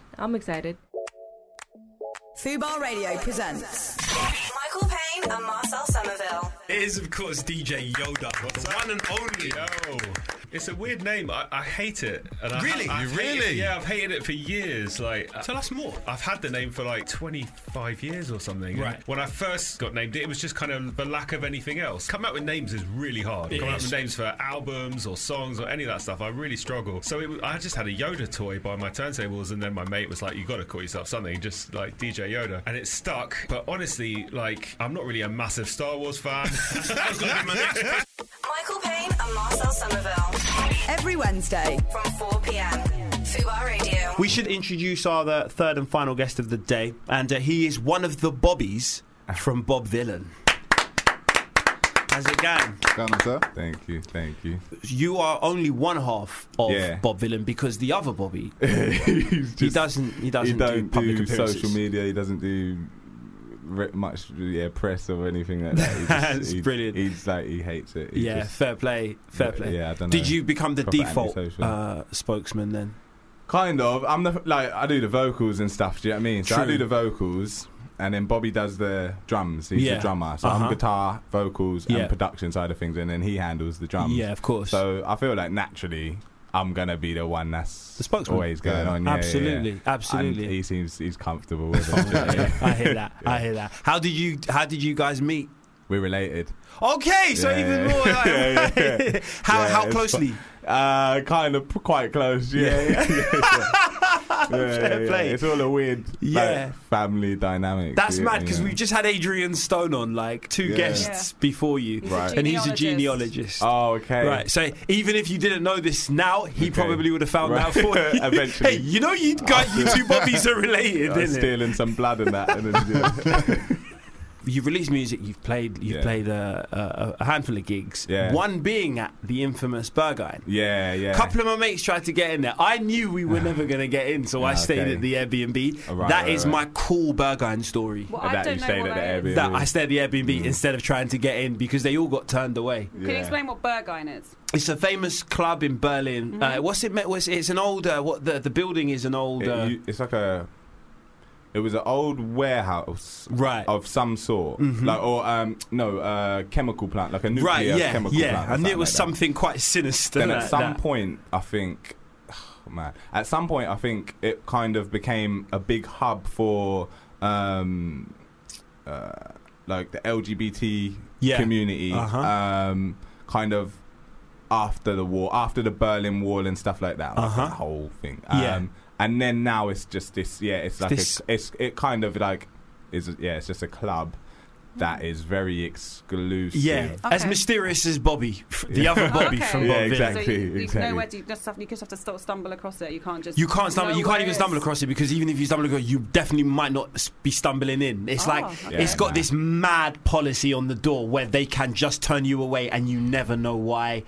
Fubar Radio presents Michael Payne and Marcel Somerville. It is, of course, DJ Yoda, the one and only. Yo. It's a weird name. I hate it. And Really? I've hated it for years. Like, Tell us more. I've had the name for like 25 years or something. Right. And when I first got named it was just kind of the lack of anything else. Coming up with names is really hard. Coming up with names for albums or songs or any of that stuff, I really struggle. So I just had a Yoda toy by my turntables, and then my mate was like, you got to call yourself something, just like DJ Yoda. And it stuck. But honestly, like, I'm not really a massive Star Wars fan. That's gonna be my next question. Michael Payne and Marcel Somerville. every Wednesday from 4 p.m. Fubar Radio. We should introduce our third and final guest of the day, and he is one of the Bobbies from Bob Vylan. How's it going? Going on, sir? Thank you. You are only one half of Bob Vylan because the other Bobby, he doesn't do public appearances. Social media. He doesn't do much press or anything like that. That's brilliant. He hates it. Fair play. Yeah, I don't know. Did you become the default spokesman then? Kind of. I do the vocals and stuff. Do you know what I mean? So I do the vocals. And then Bobby does the drums. He's the drummer. So I'm guitar, vocals, and production side of things. And then he handles the drums. Yeah, of course. So I feel like naturally I'm going to be the one that's the spokesman. Always going on. Absolutely. And he's comfortable with it. I hear that. How did you guys meet? We're related. Okay, so even more. Like, how closely? Kind of quite close. Fair play. It's all a weird family dynamic. That's mad because we've just had Adrian Stone on, like two guests before you, and he's a genealogist. Oh, okay. Right. So even if you didn't know this now, he probably would have found out for you. Eventually. Hey, you know you two Bobbies are related, isn't stealing some blood and that. You've released music. You've played a handful of gigs. Yeah. One being at the infamous Berghain. Yeah. A couple of my mates tried to get in there. I knew we were never going to get in, so I stayed at the Airbnb. That is my cool Berghain story. Well, I don't know what that is. That I stayed at the Airbnb instead of trying to get in because they all got turned away. Can you explain what Berghain is? It's a famous club in Berlin. It's an old. The building is an old. It's like a. It was an old warehouse, of some sort, chemical plant, like a nuclear chemical plant. Yeah, and it was something quite sinister. Then at some point, I think, it kind of became a big hub for, like the LGBT community, kind of after the war, after the Berlin Wall and stuff like that, like that whole thing. And then now it's just this. Yeah, it's like it kind of like is. Yeah, it's just a club that is very exclusive. Yeah, as mysterious as Bobby, the other Bobby from Bob Vylan. Exactly. So you know where you just have to stumble across it. You can't just. You can't even stumble across it because even if you stumble across it, you definitely might not be stumbling in. It's it's got this mad policy on the door where they can just turn you away and you never know why.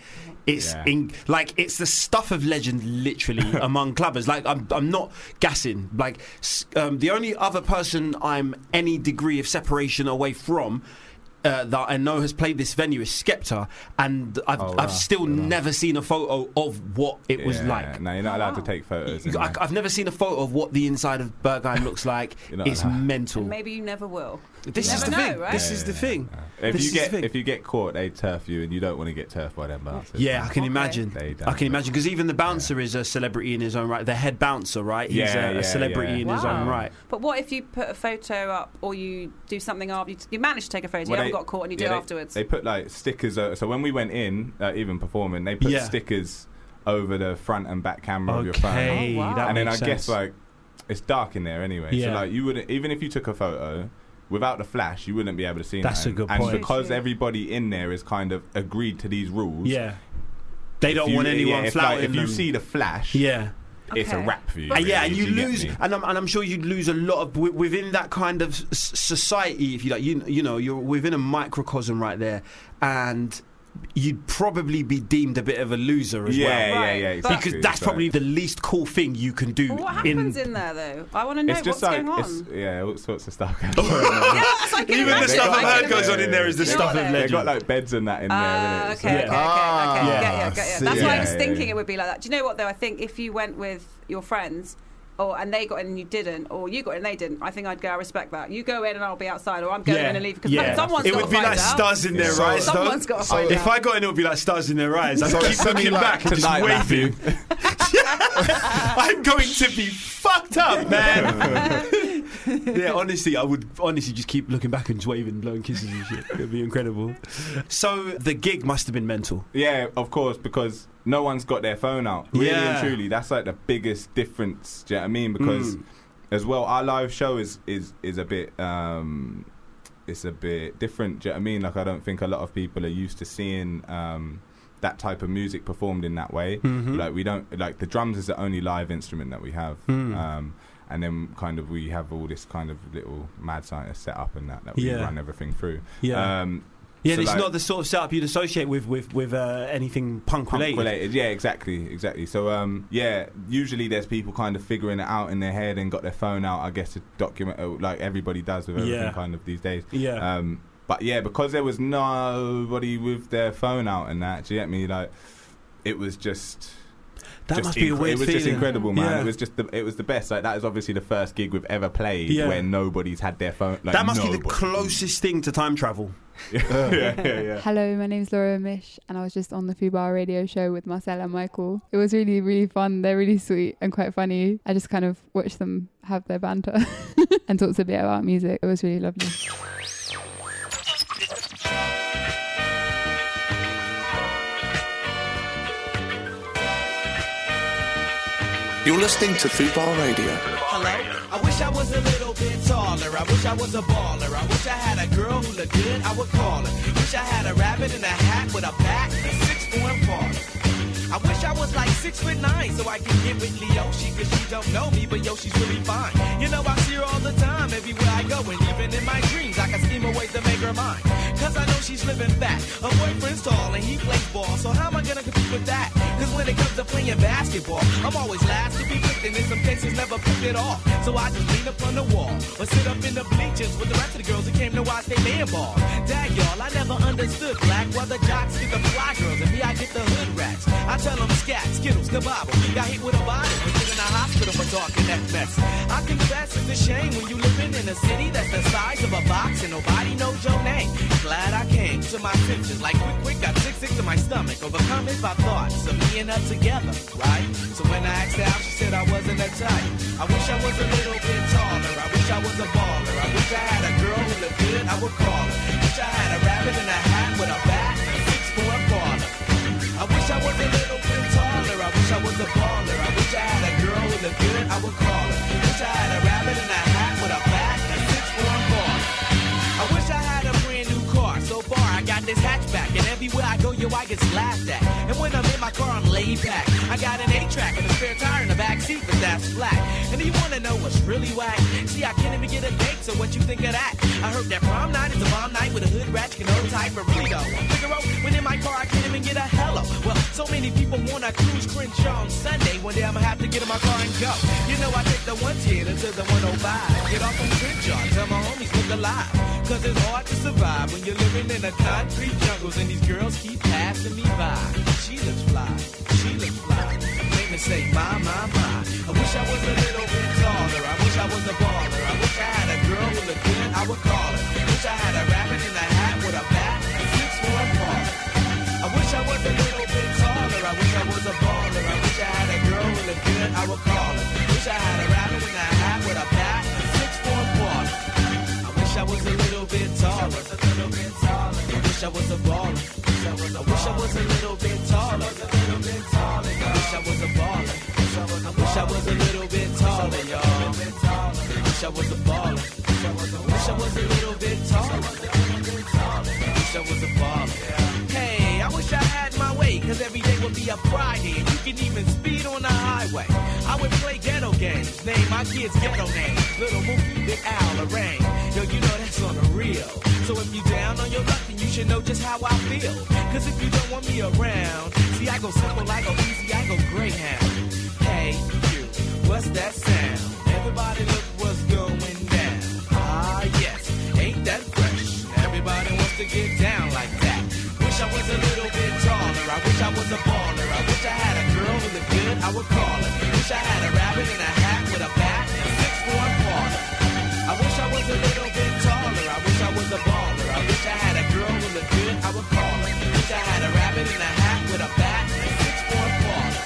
It's it's the stuff of legend, literally, among clubbers. Like, I'm not gassing. Like, the only other person I'm any degree of separation away from that I know has played this venue is Skepta, and I've still never seen a photo of what it was like. No, you're not allowed to take photos. I've never seen a photo of what the inside of Berghain looks like. It's mental. And maybe you never will. This is the thing. Right? This is the thing. If you get caught, they turf you, and you don't want to get turfed by them bouncers. Yeah, I can imagine. I can imagine, because even the bouncer is a celebrity in his own right. The head bouncer, right? He's a celebrity in his own right. But what if you put a photo up, or you do something after you manage to take a photo, you haven't got caught, and you do it afterwards? They put like stickers. So when we went in, even performing, they put stickers over the front and back camera of your phone. And then I guess like it's dark in there anyway. So like you wouldn't, even if you took a photo without the flash, you wouldn't be able to see that. That's a good point. And because everybody in there is kind of agreed to these rules, they don't want anyone flouting them. If you see the flash, it's a wrap for you. And you lose, and I'm sure you'd lose a lot of within that kind of society. If you like, you know, you're within a microcosm right there, and you'd probably be deemed a bit of a loser as well. Yeah, exactly. Because that's probably the least cool thing you can do. Well, what happens in there, though? I want to know what's going on. All sorts of stuff. Even the stuff I've heard goes on in there is the stuff of legend. They've got like beds and that in there. Okay. Get you. That's why I was thinking it would be like that. Do you know what, though? I think if you went with your friends, and they got in and you didn't, or you got in and they didn't, I think I'd go, I respect that. You go in and I'll be outside, or I'm going in and leave, because someone's got to find out. It would be like stars in their eyes, though. Someone's got to find out. If I got in, it would be like stars in their eyes. I'd keep looking back and just waving. I'm going to be fucked up, man. Honestly, I would just keep looking back and just waving, blowing kisses and shit. It would be incredible. So the gig must have been mental. Yeah, of course, because no one's got their phone out. Really and truly, that's like the biggest difference. Do you know what I mean? Because as well, our live show is a bit it's a bit different. Do you know what I mean? Like, I don't think a lot of people are used to seeing that type of music performed in that way. Like, we don't, like, the drums is the only live instrument that we have. And then kind of we have all this kind of little mad scientist set up and that we run everything through. So it's not the sort of setup you'd associate with anything punk related. Yeah, exactly. So usually there's people kind of figuring it out in their head and got their phone out, I guess, to document it, like everybody does with everything kind of these days. But because there was nobody with their phone out and that, do you get me? Like, it was just. That must be a weird feeling. It was just incredible, man. It was the best. Like, that is obviously the first gig we've ever played where nobody's had their phone. Like, that must be the closest thing to time travel. Hello, my name's Laura Mish, and I was just on the Fubar radio show with Marcel and Michael. It was really, really fun. They're really sweet and quite funny. I just kind of watched them have their banter and talked a bit about music. It was really lovely. You're listening to Fubar Radio. Hello? I wish I was a little bit taller. I wish I was a baller. I wish I had a girl who looked good, I would call her. Wish I had a rabbit in a hat with a bat and a 6'4" baller. I wish I was like 6'9" so I could get with Leoshi, cause she don't know me, but yo, she's really fine. You know, I see her all the time, everywhere I go, and even in my dreams, I can scheme a way to make her mine. Cause I know she's living fat, her boyfriend's tall, and he plays ball, so how am I gonna compete with that? Cause when it comes to playing basketball, I'm always last to be picked, and in some cases never picked it off. So I just lean up on the wall, or sit up in the bleachers with the rest of the girls who came to watch they man ball. Dag y'all, I never understood black, while the jocks get the fly girls, and me I get the hood rats. I tell them scat, skittles, kabobble. Got hit with a bottle, but get in the hospital for talking that mess. I confess it's a shame when you living in a city that's the size of a box and nobody knows your name. Glad I came to my senses, like quick, got sick to my stomach. Overcome it by thoughts of me and her together, right? So when I asked her out, she said I wasn't a type. I wish I was a little bit taller. I wish I was a baller. I wish I had a girl who looked good, I would call her. Wish I had a rabbit in a hat with a bat and a 6'4" baller. I wish I was a little bit taller. I wish I was a baller. I wish I had a girl who looked good, I would call her. Wish I had a rabbit in a hat with a bat and a 6'4" baller. I wish I had a brand new car. So far I got this hatchback, and everywhere I go, yo, I get laughed at. And when I'm in my car, I'm laid back. I got an 8-track and a spare tire in the back seat, but that's flat. And do you wanna know what's really whack? See, I can't even get a date, so what you think of that? I heard that prom night is a bomb night with a hood rat, you know type, but really though. Figaro, when in my car I can't even get a hello. Well, so many people wanna cruise Crenshaw on Sunday. One day I'ma have to get in my car and go. You know I take the 110 until the 105. Get off on Crenshaw, tell my homies look alive. Cause it's hard to survive when you're living in the concrete jungles and these girls keep passing me by. She looks fly, she looks fly. Make me say, my. I wish I was a little bit taller. I wish I was a baller. I wish I had a girl who looked good, I would call her. Wish I had a rabbit in a hat with a bat and 6 for a parlor. I wish I was a little bit taller. I wish I was a baller. I wish I had a girl who looked good, I would call her. Wish I had a rabbit in a hat with a bat and 6 for a parlor. I wish I was a little bit taller. I wish I was a baller. I wish I was a little bit taller. I wish I was a baller. I wish I was a little bit taller, y'all. I wish I was a baller. I wish I was a little bit taller. I wish I was a baller. Hey, I wish I had my way, cause every day would be a Friday and you can even speed on the highway. I would play ghetto games, name my kids ghetto names. Little Mookie, Big Al, Lorraine. Yo, you know that's on the real. So if you down on your luck, then you should know just how I feel. Cause if you don't want me around, see I go simple, I go easy, I go Greyhound. Hey, you, what's that sound? Everybody look what's going down. Ah, yes, ain't that fresh? Everybody wants to get down like that. Wish I was a little bit taller. I wish I was a baller. I wish I had a girl who looked good, I would call her. Wish I had a rabbit in a hat with a bat and 6 for a parlor. I wish I was a little bit taller. I wish I was a baller. I wish I had a girl who looked good, I would call her. Wish I had a rabbit in a hat with a bat and 6 for a parlor.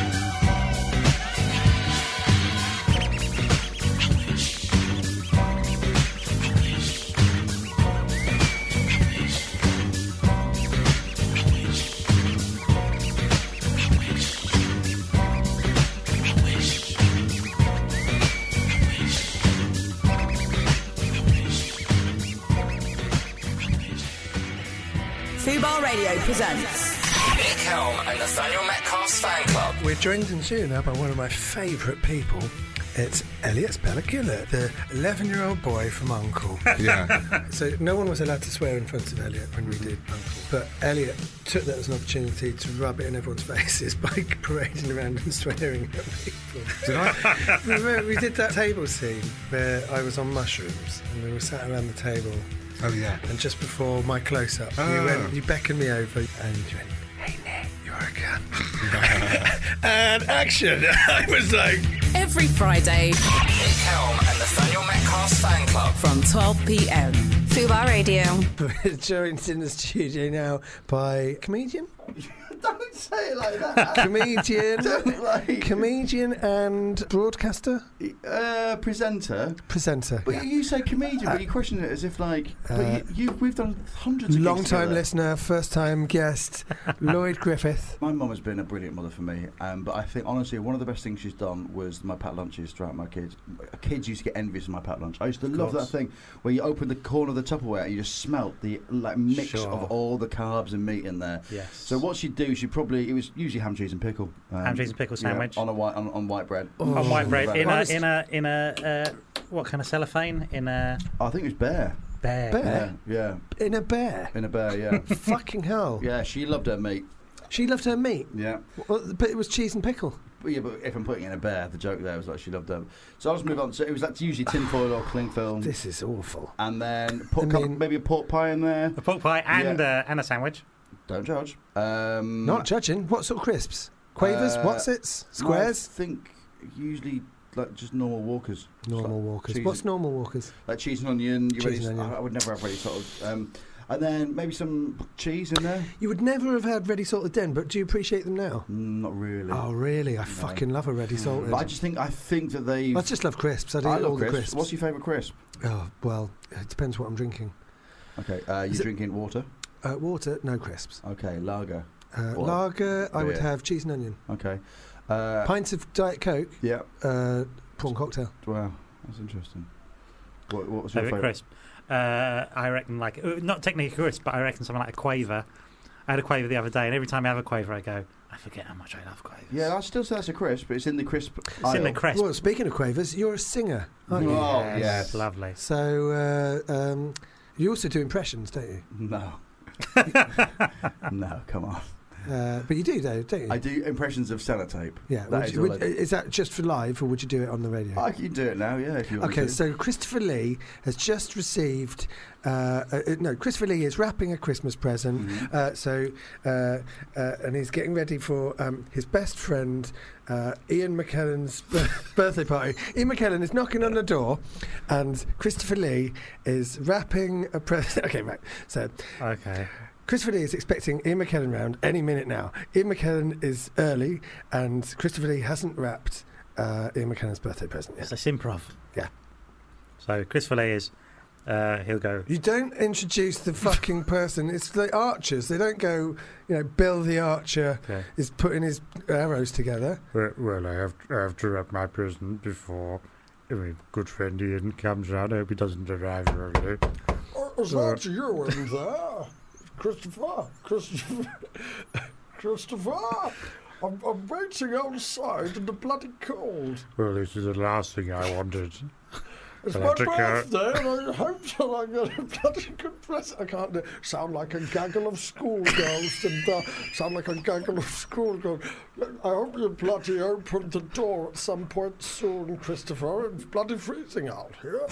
Fubar Radio presents Nick Helm and Nathaniel Metcalf's fan club. We're joined in studio now by one of my favourite people. It's Elliot Spelacula, the 11-year-old boy from Uncle. Yeah. So no one was allowed to swear in front of Elliot when we did Uncle. But Elliot took that as an opportunity to rub it in everyone's faces by parading around and swearing at people. Did I? we did that table scene where I was on mushrooms and we were sat around the table. Oh, yeah. And just before my close-up, you beckoned me over and you went, "Hey, Nick, you're a cunt." And action! I was like... Every Friday, Nick Helm and Nathaniel Metcalf's fan club. From 12 p.m. Fubar Radio. We're joined in the studio now by comedian? Don't say it like that. Comedian and broadcaster? Presenter. Presenter. But yeah. you say comedian, but you question it as if like. But we've done hundreds of gigs long-time together. listener, first-time guest, Lloyd Griffith. My mum has been a brilliant mother for me, but I think honestly one of the best things she's done was my packed lunches throughout my kids. Kids used to get envious of my packed lunch. I used to love that thing where you open the corner of the Tupperware and you just smelt the mix of all the carbs and meat in there. Yes. So what she'd do, it was usually ham, cheese and pickle. Ham, cheese and pickle sandwich on white bread. On white bread in a what kind of cellophane? I think it was bear. Bear? Yeah. In a bear? In a bear, yeah. Fucking hell. Yeah, she loved her meat. She loved her meat? Yeah. Well, but it was cheese and pickle. But if I'm putting in a bear, the joke there was like she loved them. So I'll just move on. So it was like usually tinfoil or cling film. This is awful. And then maybe a pork pie in there. A pork pie and a sandwich. Don't judge. Not judging. What sort of crisps? Quavers? What's-its? Squares? I think usually like just normal Walkers. Normal Walkers. What's normal Walkers? Like cheese and onion. I would never have ready sort of. And then maybe some cheese in there. You would never have had ready salted then, but do you appreciate them now? Not really. Oh, really? I fucking love a ready salted. But I think that they. I just love crisps. I eat all the crisps. What's your favourite crisp? Oh, well, it depends what I'm drinking. Okay, you're drinking water? Water, no crisps. Okay, lager. Lager, I would have cheese and onion. Okay. Pints of Diet Coke. Yeah. Prawn cocktail. Wow, that's interesting. What's favourite your favourite crisp? I reckon not technically crisp, but I reckon something like a Quaver. I had a Quaver the other day, and every time I have a Quaver, I go, I forget how much I love Quavers. Yeah, I still say that's a crisp, but it's in the crisp. It's in the crisp. Well, speaking of Quavers, you're a singer, aren't you? Oh, yes. Lovely. So you also do impressions, don't you? No. No, come on. But you do, though, don't you? I do impressions of Sellotape. Yeah. Is that just for live, or would you do it on the radio? I can do it now, yeah, if you want Okay, to. so Christopher Lee has just received... Christopher Lee is wrapping a Christmas present, and he's getting ready for his best friend, Ian McKellen's birthday party. Ian McKellen is knocking on the door, and Christopher Lee is wrapping a present... Okay, right, so... Okay. Christopher Lee is expecting Ian McKellen round any minute now. Ian McKellen is early, and Christopher Lee hasn't wrapped Ian McKellen's birthday present yet. It's improv. Yeah. So Christopher Lee is... he'll go... You don't introduce the fucking person. It's the archers. They don't go, Bill the Archer is putting his arrows together. Well, I have to wrap my present before my good friend Ian comes around. I hope he doesn't arrive early. Is that you in there? Christopher, I'm waiting outside in the bloody cold. Well, this is the last thing I wanted. It's my birthday, and I hope that I get a bloody good present. I can't sound like a gaggle of schoolgirls and sound like a gaggle of schoolgirls. I hope you bloody open the door at some point soon, Christopher. It's bloody freezing out here.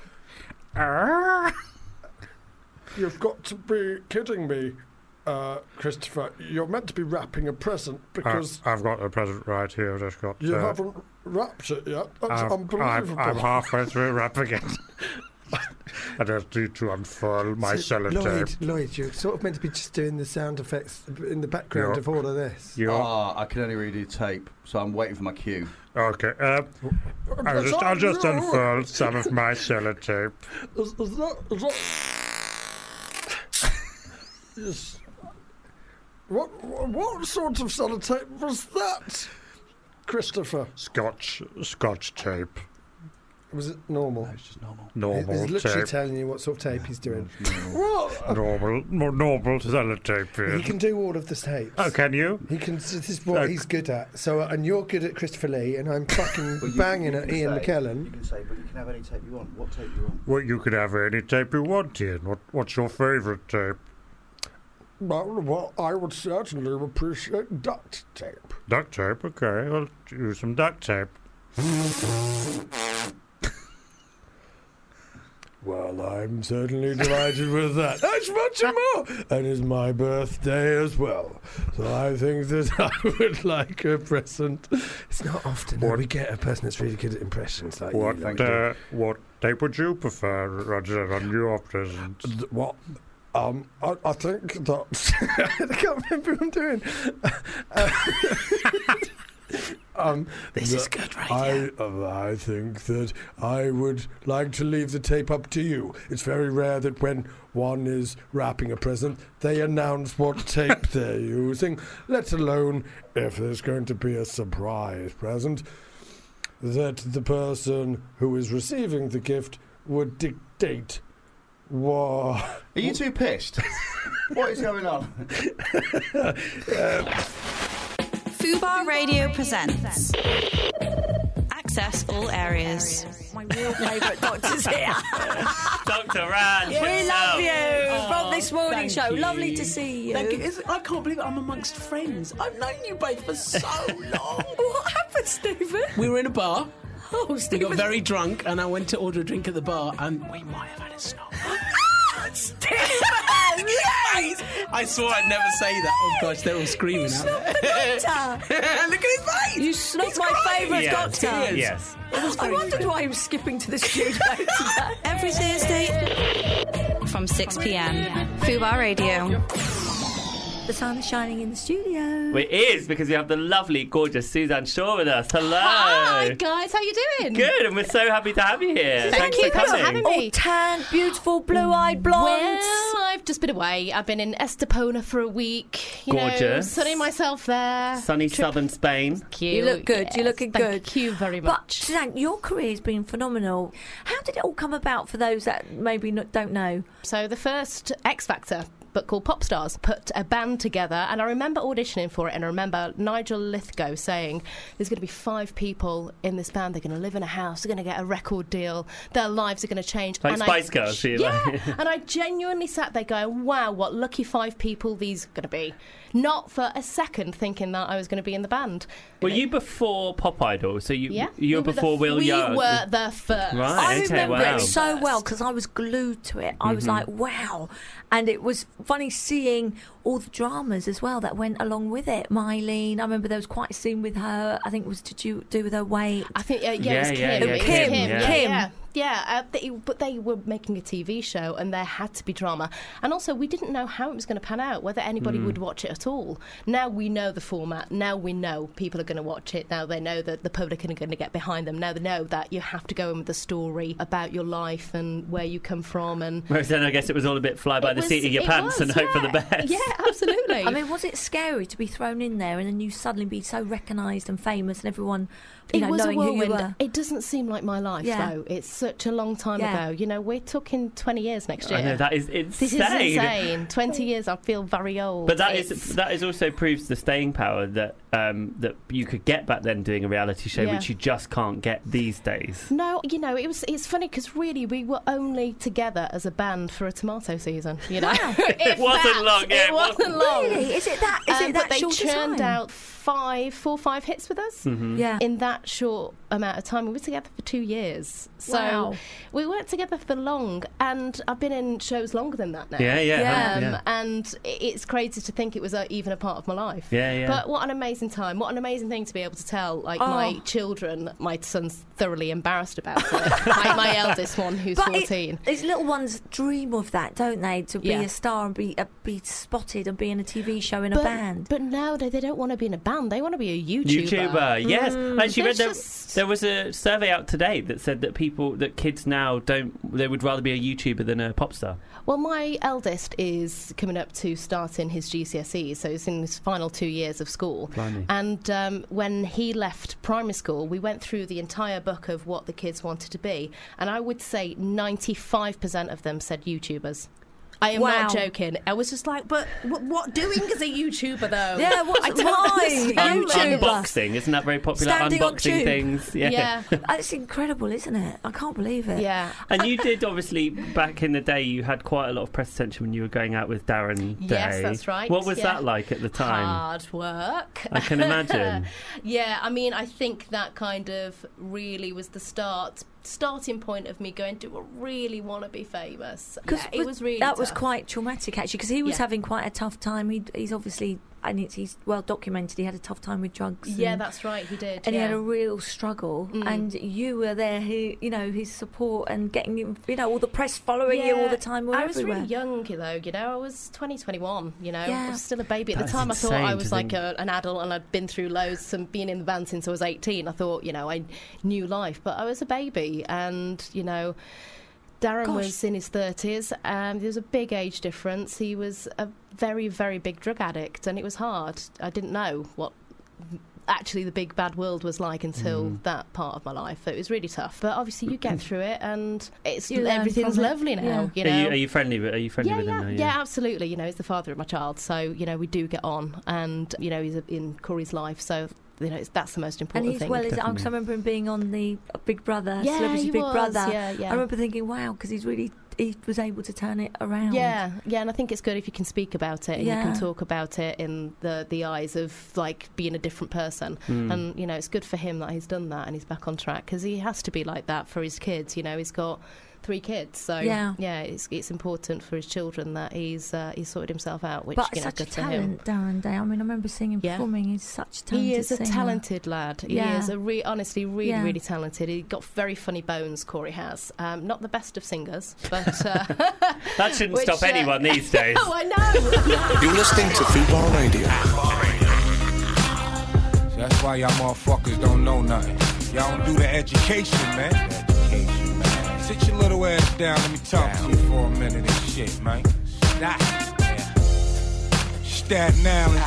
You've got to be kidding me, Christopher. You're meant to be wrapping a present because... I've got the present right here. I've just got... You haven't wrapped it yet? That's unbelievable. I'm halfway through wrapping it. I just need to unfurl my sellotape. Lloyd, you're sort of meant to be just doing the sound effects in the background of all of this. I can only really do tape, so I'm waiting for my cue. Okay. I'll just unfurl some of my sellotape. Is that... Yes. What sort of sellotape was that, Christopher? Scotch tape. Was it normal? No, it's just normal. Normal He's literally tape. telling you what sort of tape he's doing. What? Normal sellotape. He can do all of the tapes. Oh, can you? He can. This is what he's good at. So, and you're good at Christopher Lee, and I'm fucking banging at Ian McKellen. You can say, but you can have any tape you want. What tape you want? Well, you can have any tape you want, Ian. What's your favourite tape? Well, I would certainly appreciate duct tape. Duct tape? Okay, I'll use some duct tape. Well, I'm certainly delighted with that. That's much more! And it's my birthday as well. So I think that I would like a present. It's not often that we get a person that's really good at impressions like you. What tape would you prefer, Roger, on your present? What? I think that... I can't remember what I'm doing. This is good radio. I think that I would like to leave the tape up to you. It's very rare that when one is wrapping a present, they announce what tape they're using, let alone if there's going to be a surprise present, that the person who is receiving the gift would dictate. Whoa. Are you too pissed? What is going on? Fubar Radio presents Access All Areas. My real favourite doctor's here. Dr. Rand. We love you from this morning Thank show. you. Lovely to see you. Thank you. I can't believe it. I'm amongst friends. I've known you both for so long. What happened, Stephen? We were in a bar. Oh, We Stephen. got very drunk, and I went to order a drink at the bar, and we might have had a snog. Stephen! Yes! I swore I'd never say that. Oh gosh, they're all screaming out there. The doctor. Look at his face. You snubbed my favourite doctor. Yes. I wondered why he was skipping to the studio today. Every Thursday from 6 p.m. Fubar Radio. The sun is shining in the studio. Well, it is, because we have the lovely, gorgeous Suzanne Shaw with us. Hello. Hi, guys. How you doing? Good, and we're so happy to have you here. Thank you. for Thanks for coming. having me. All tan, beautiful, blue-eyed blondes. Well, I've just been away. I've been in Estepona for a week. You know, Gorgeous. sunning myself there. Sunny southern Spain. Cute. You look good. You're looking good. Thank you very much. But Suzanne, your career's been phenomenal. How did it all come about for those that maybe don't know? So the first X Factor but called Pop Stars. Put a band together, and I remember auditioning for it, and I remember Nigel Lithgow saying, there's going to be 5 people in this band, they're going to live in a house, they're going to get a record deal, their lives are going to change. Like and Spice Girls. and I genuinely sat there going, wow, what lucky 5 people these are going to be. Not for a second thinking that I was going to be in the band. Were you before Pop Idol? So you were we before Will Young? We were the first. Right, I remember wow. it so well because I was glued to it. I was like, wow. And it was funny seeing all the dramas as well that went along with it. Mylene, I remember there was quite a scene with her. I think it was to do with her weight. I think, it was Kim. Kim. But they were making a TV show and there had to be drama. And also, we didn't know how it was going to pan out, whether anybody would watch it at all. Now we know the format. Now we know people are going to watch it. Now they know that the public are going to get behind them. Now they know that you have to go in with a story about your life and where you come from. And whereas then I guess it was all a bit fly by the seat of your pants and hope for the best. Yeah, absolutely. I mean, was it scary to be thrown in there and then you suddenly be so recognised and famous and everyone... It was knowing a whirlwind. Who you were. It doesn't seem like my life, though. It's such a long time ago. You know, we're talking 20 years next year. I know, that is insane. This is insane. 20 years, I feel very old. But that is also proves the staying power that that you could get back then doing a reality show, which you just can't get these days. No, you know, it's funny because really we were only together as a band for a tomato season. You know, it wasn't long. Yeah, it wasn't long. Really? Is it that? Is it that but short they churned time? out 4 or 5 hits with us in that short amount of time. We were together for 2 years, so we weren't together for long. And I've been in shows longer than that now. And it's crazy to think it was even a part of my life. But what an amazing time! What an amazing thing to be able to tell my children. My son's thoroughly embarrassed about it. my eldest one, who's 14. These little ones dream of that, don't they? To be a star and be spotted and be in a TV show in a band. But now they don't want to be in a band. They want to be a YouTuber. Yes. I actually read there was a survey out today that said that kids now they would rather be a YouTuber than a pop star. Well, my eldest is coming up to starting his GCSEs, so he's in his final 2 years of school. Blimey. And when he left primary school, we went through the entire book of what the kids wanted to be, and I would say 95% of them said YouTubers. I am not joking. I was just like, but what doing as a YouTuber, though? Yeah, what's unboxing, isn't that very popular? Standing unboxing things. Yeah. It's incredible, isn't it? I can't believe it. Yeah. And you did, obviously, back in the day, you had quite a lot of press attention when you were going out with Darren Day. Yes, that's right. What was that like at the time? Hard work. I can imagine. Yeah, I mean, I think that kind of really was the starting point of me going, do I really want to be famous? Yeah, it was really that tough. was quite traumatic, actually, because he was having quite a tough time. He's obviously, and he's well documented, he had a tough time with drugs. Yeah, that's right, he did. And he had a real struggle. And you were there, his support and getting him, all the press following you all the time. I was everywhere. really young, I was 21, I Yeah. was still a baby. At the time, I thought I was like an adult, and I'd been through loads and been in the band since I was 18. I thought, I knew life, but I was a baby. And Darren was in his 30s, and there was a big age difference. He was a very, very big drug addict, and it was hard. I didn't know what actually the big bad world was like until that part of my life. It was really tough, but obviously you get through it, and everything's lovely now. Are you friendly with him now? Yeah, absolutely. He's the father of my child, so we do get on, and he's in Corey's life, so that's the most important thing. And I remember him being on the Big Brother, Celebrity Big Brother. I remember thinking, wow, because he was able to turn it around. Yeah, and I think it's good if you can speak about it and you can talk about it in the eyes of being a different person. And it's good for him that he's done that and he's back on track, because he has to be like that for his kids. He's got 3 kids, so it's important for his children that he's sorted himself out. Which, but such a talent, Darren Day. I mean, I remember seeing him performing. He's such a talented He is a singer. talented lad. He is honestly really talented. He's got very funny bones. Corey has not the best of singers, but that shouldn't stop anyone these days. Oh, I know. You're listening to Fubar Radio. So that's why y'all motherfuckers don't know nothing. Y'all don't do the education, man. Sit your little ass down, let me talk to you for a minute and shit, man. Staten Island.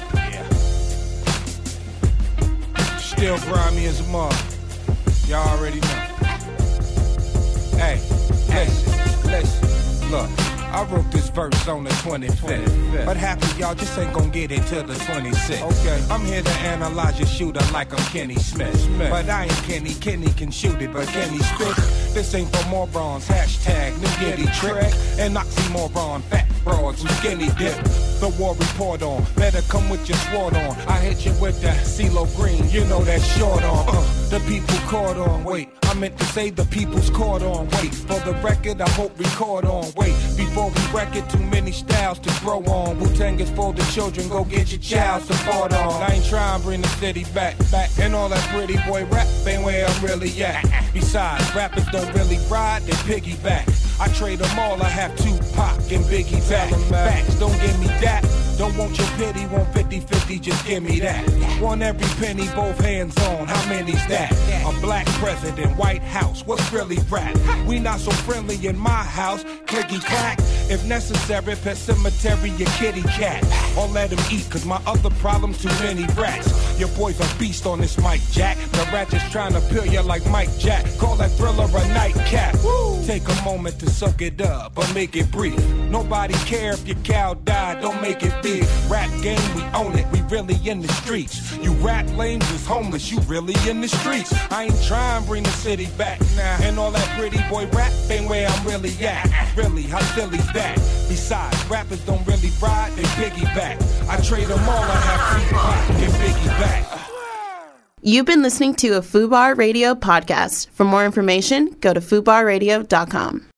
Still grimy as a mother. Y'all already know. Hey, listen, look. I wrote this verse on the 25th. But half of y'all just ain't gonna get it till the 26th. Okay. I'm here to analyze your shooter like I'm Kenny Smith. But I ain't Kenny. Kenny can shoot it, but Kenny spit. This ain't for morons. Hashtag New Giddy Trick. And oxymoron. Fat broads. Skinny dip. The war report on. Better come with your sword on. I hit you with that CeeLo Green. You know that short on. The people caught on. Wait. I meant to say the people's caught on. Wait. For the record, I hope record on. Wait. Before we wreck it, too many styles to grow on. Wu-Tang is for the children. Go get your child support on. I ain't trying to bring the city back. And all that pretty boy rap ain't where I'm really at. Besides, rappers don't really ride, they piggyback. I trade them all, I have Tupac and Biggie back. Facts, don't give me that. Don't want your pity, want 50-50, just give me that. Want every penny, both hands on, how many's that? A black president, White House, what's really rap? We not so friendly in my house, clicky clack. If necessary, pet cemetery, your kitty cat. Or let him eat, cause my other problem, too many rats. Your boy's a beast on this mic, Jack. The rat just trying to peel you like Mike Jack. Call that Thriller a nightcap. Take a moment to suck it up, but make it brief. Nobody care if your cow died, don't make it big. Rap game, we own it, we really in the streets. You rap lames is homeless, you really in the streets. I ain't trying to bring the city back now. And all that pretty boy rap ain't where I'm really at. Really, how silly's that? Besides, rappers don't really ride, they piggyback. I trade them all, I have Tupac and Biggie back. You've been listening to a FUBAR Radio podcast. For more information, go to FUBARradio.com.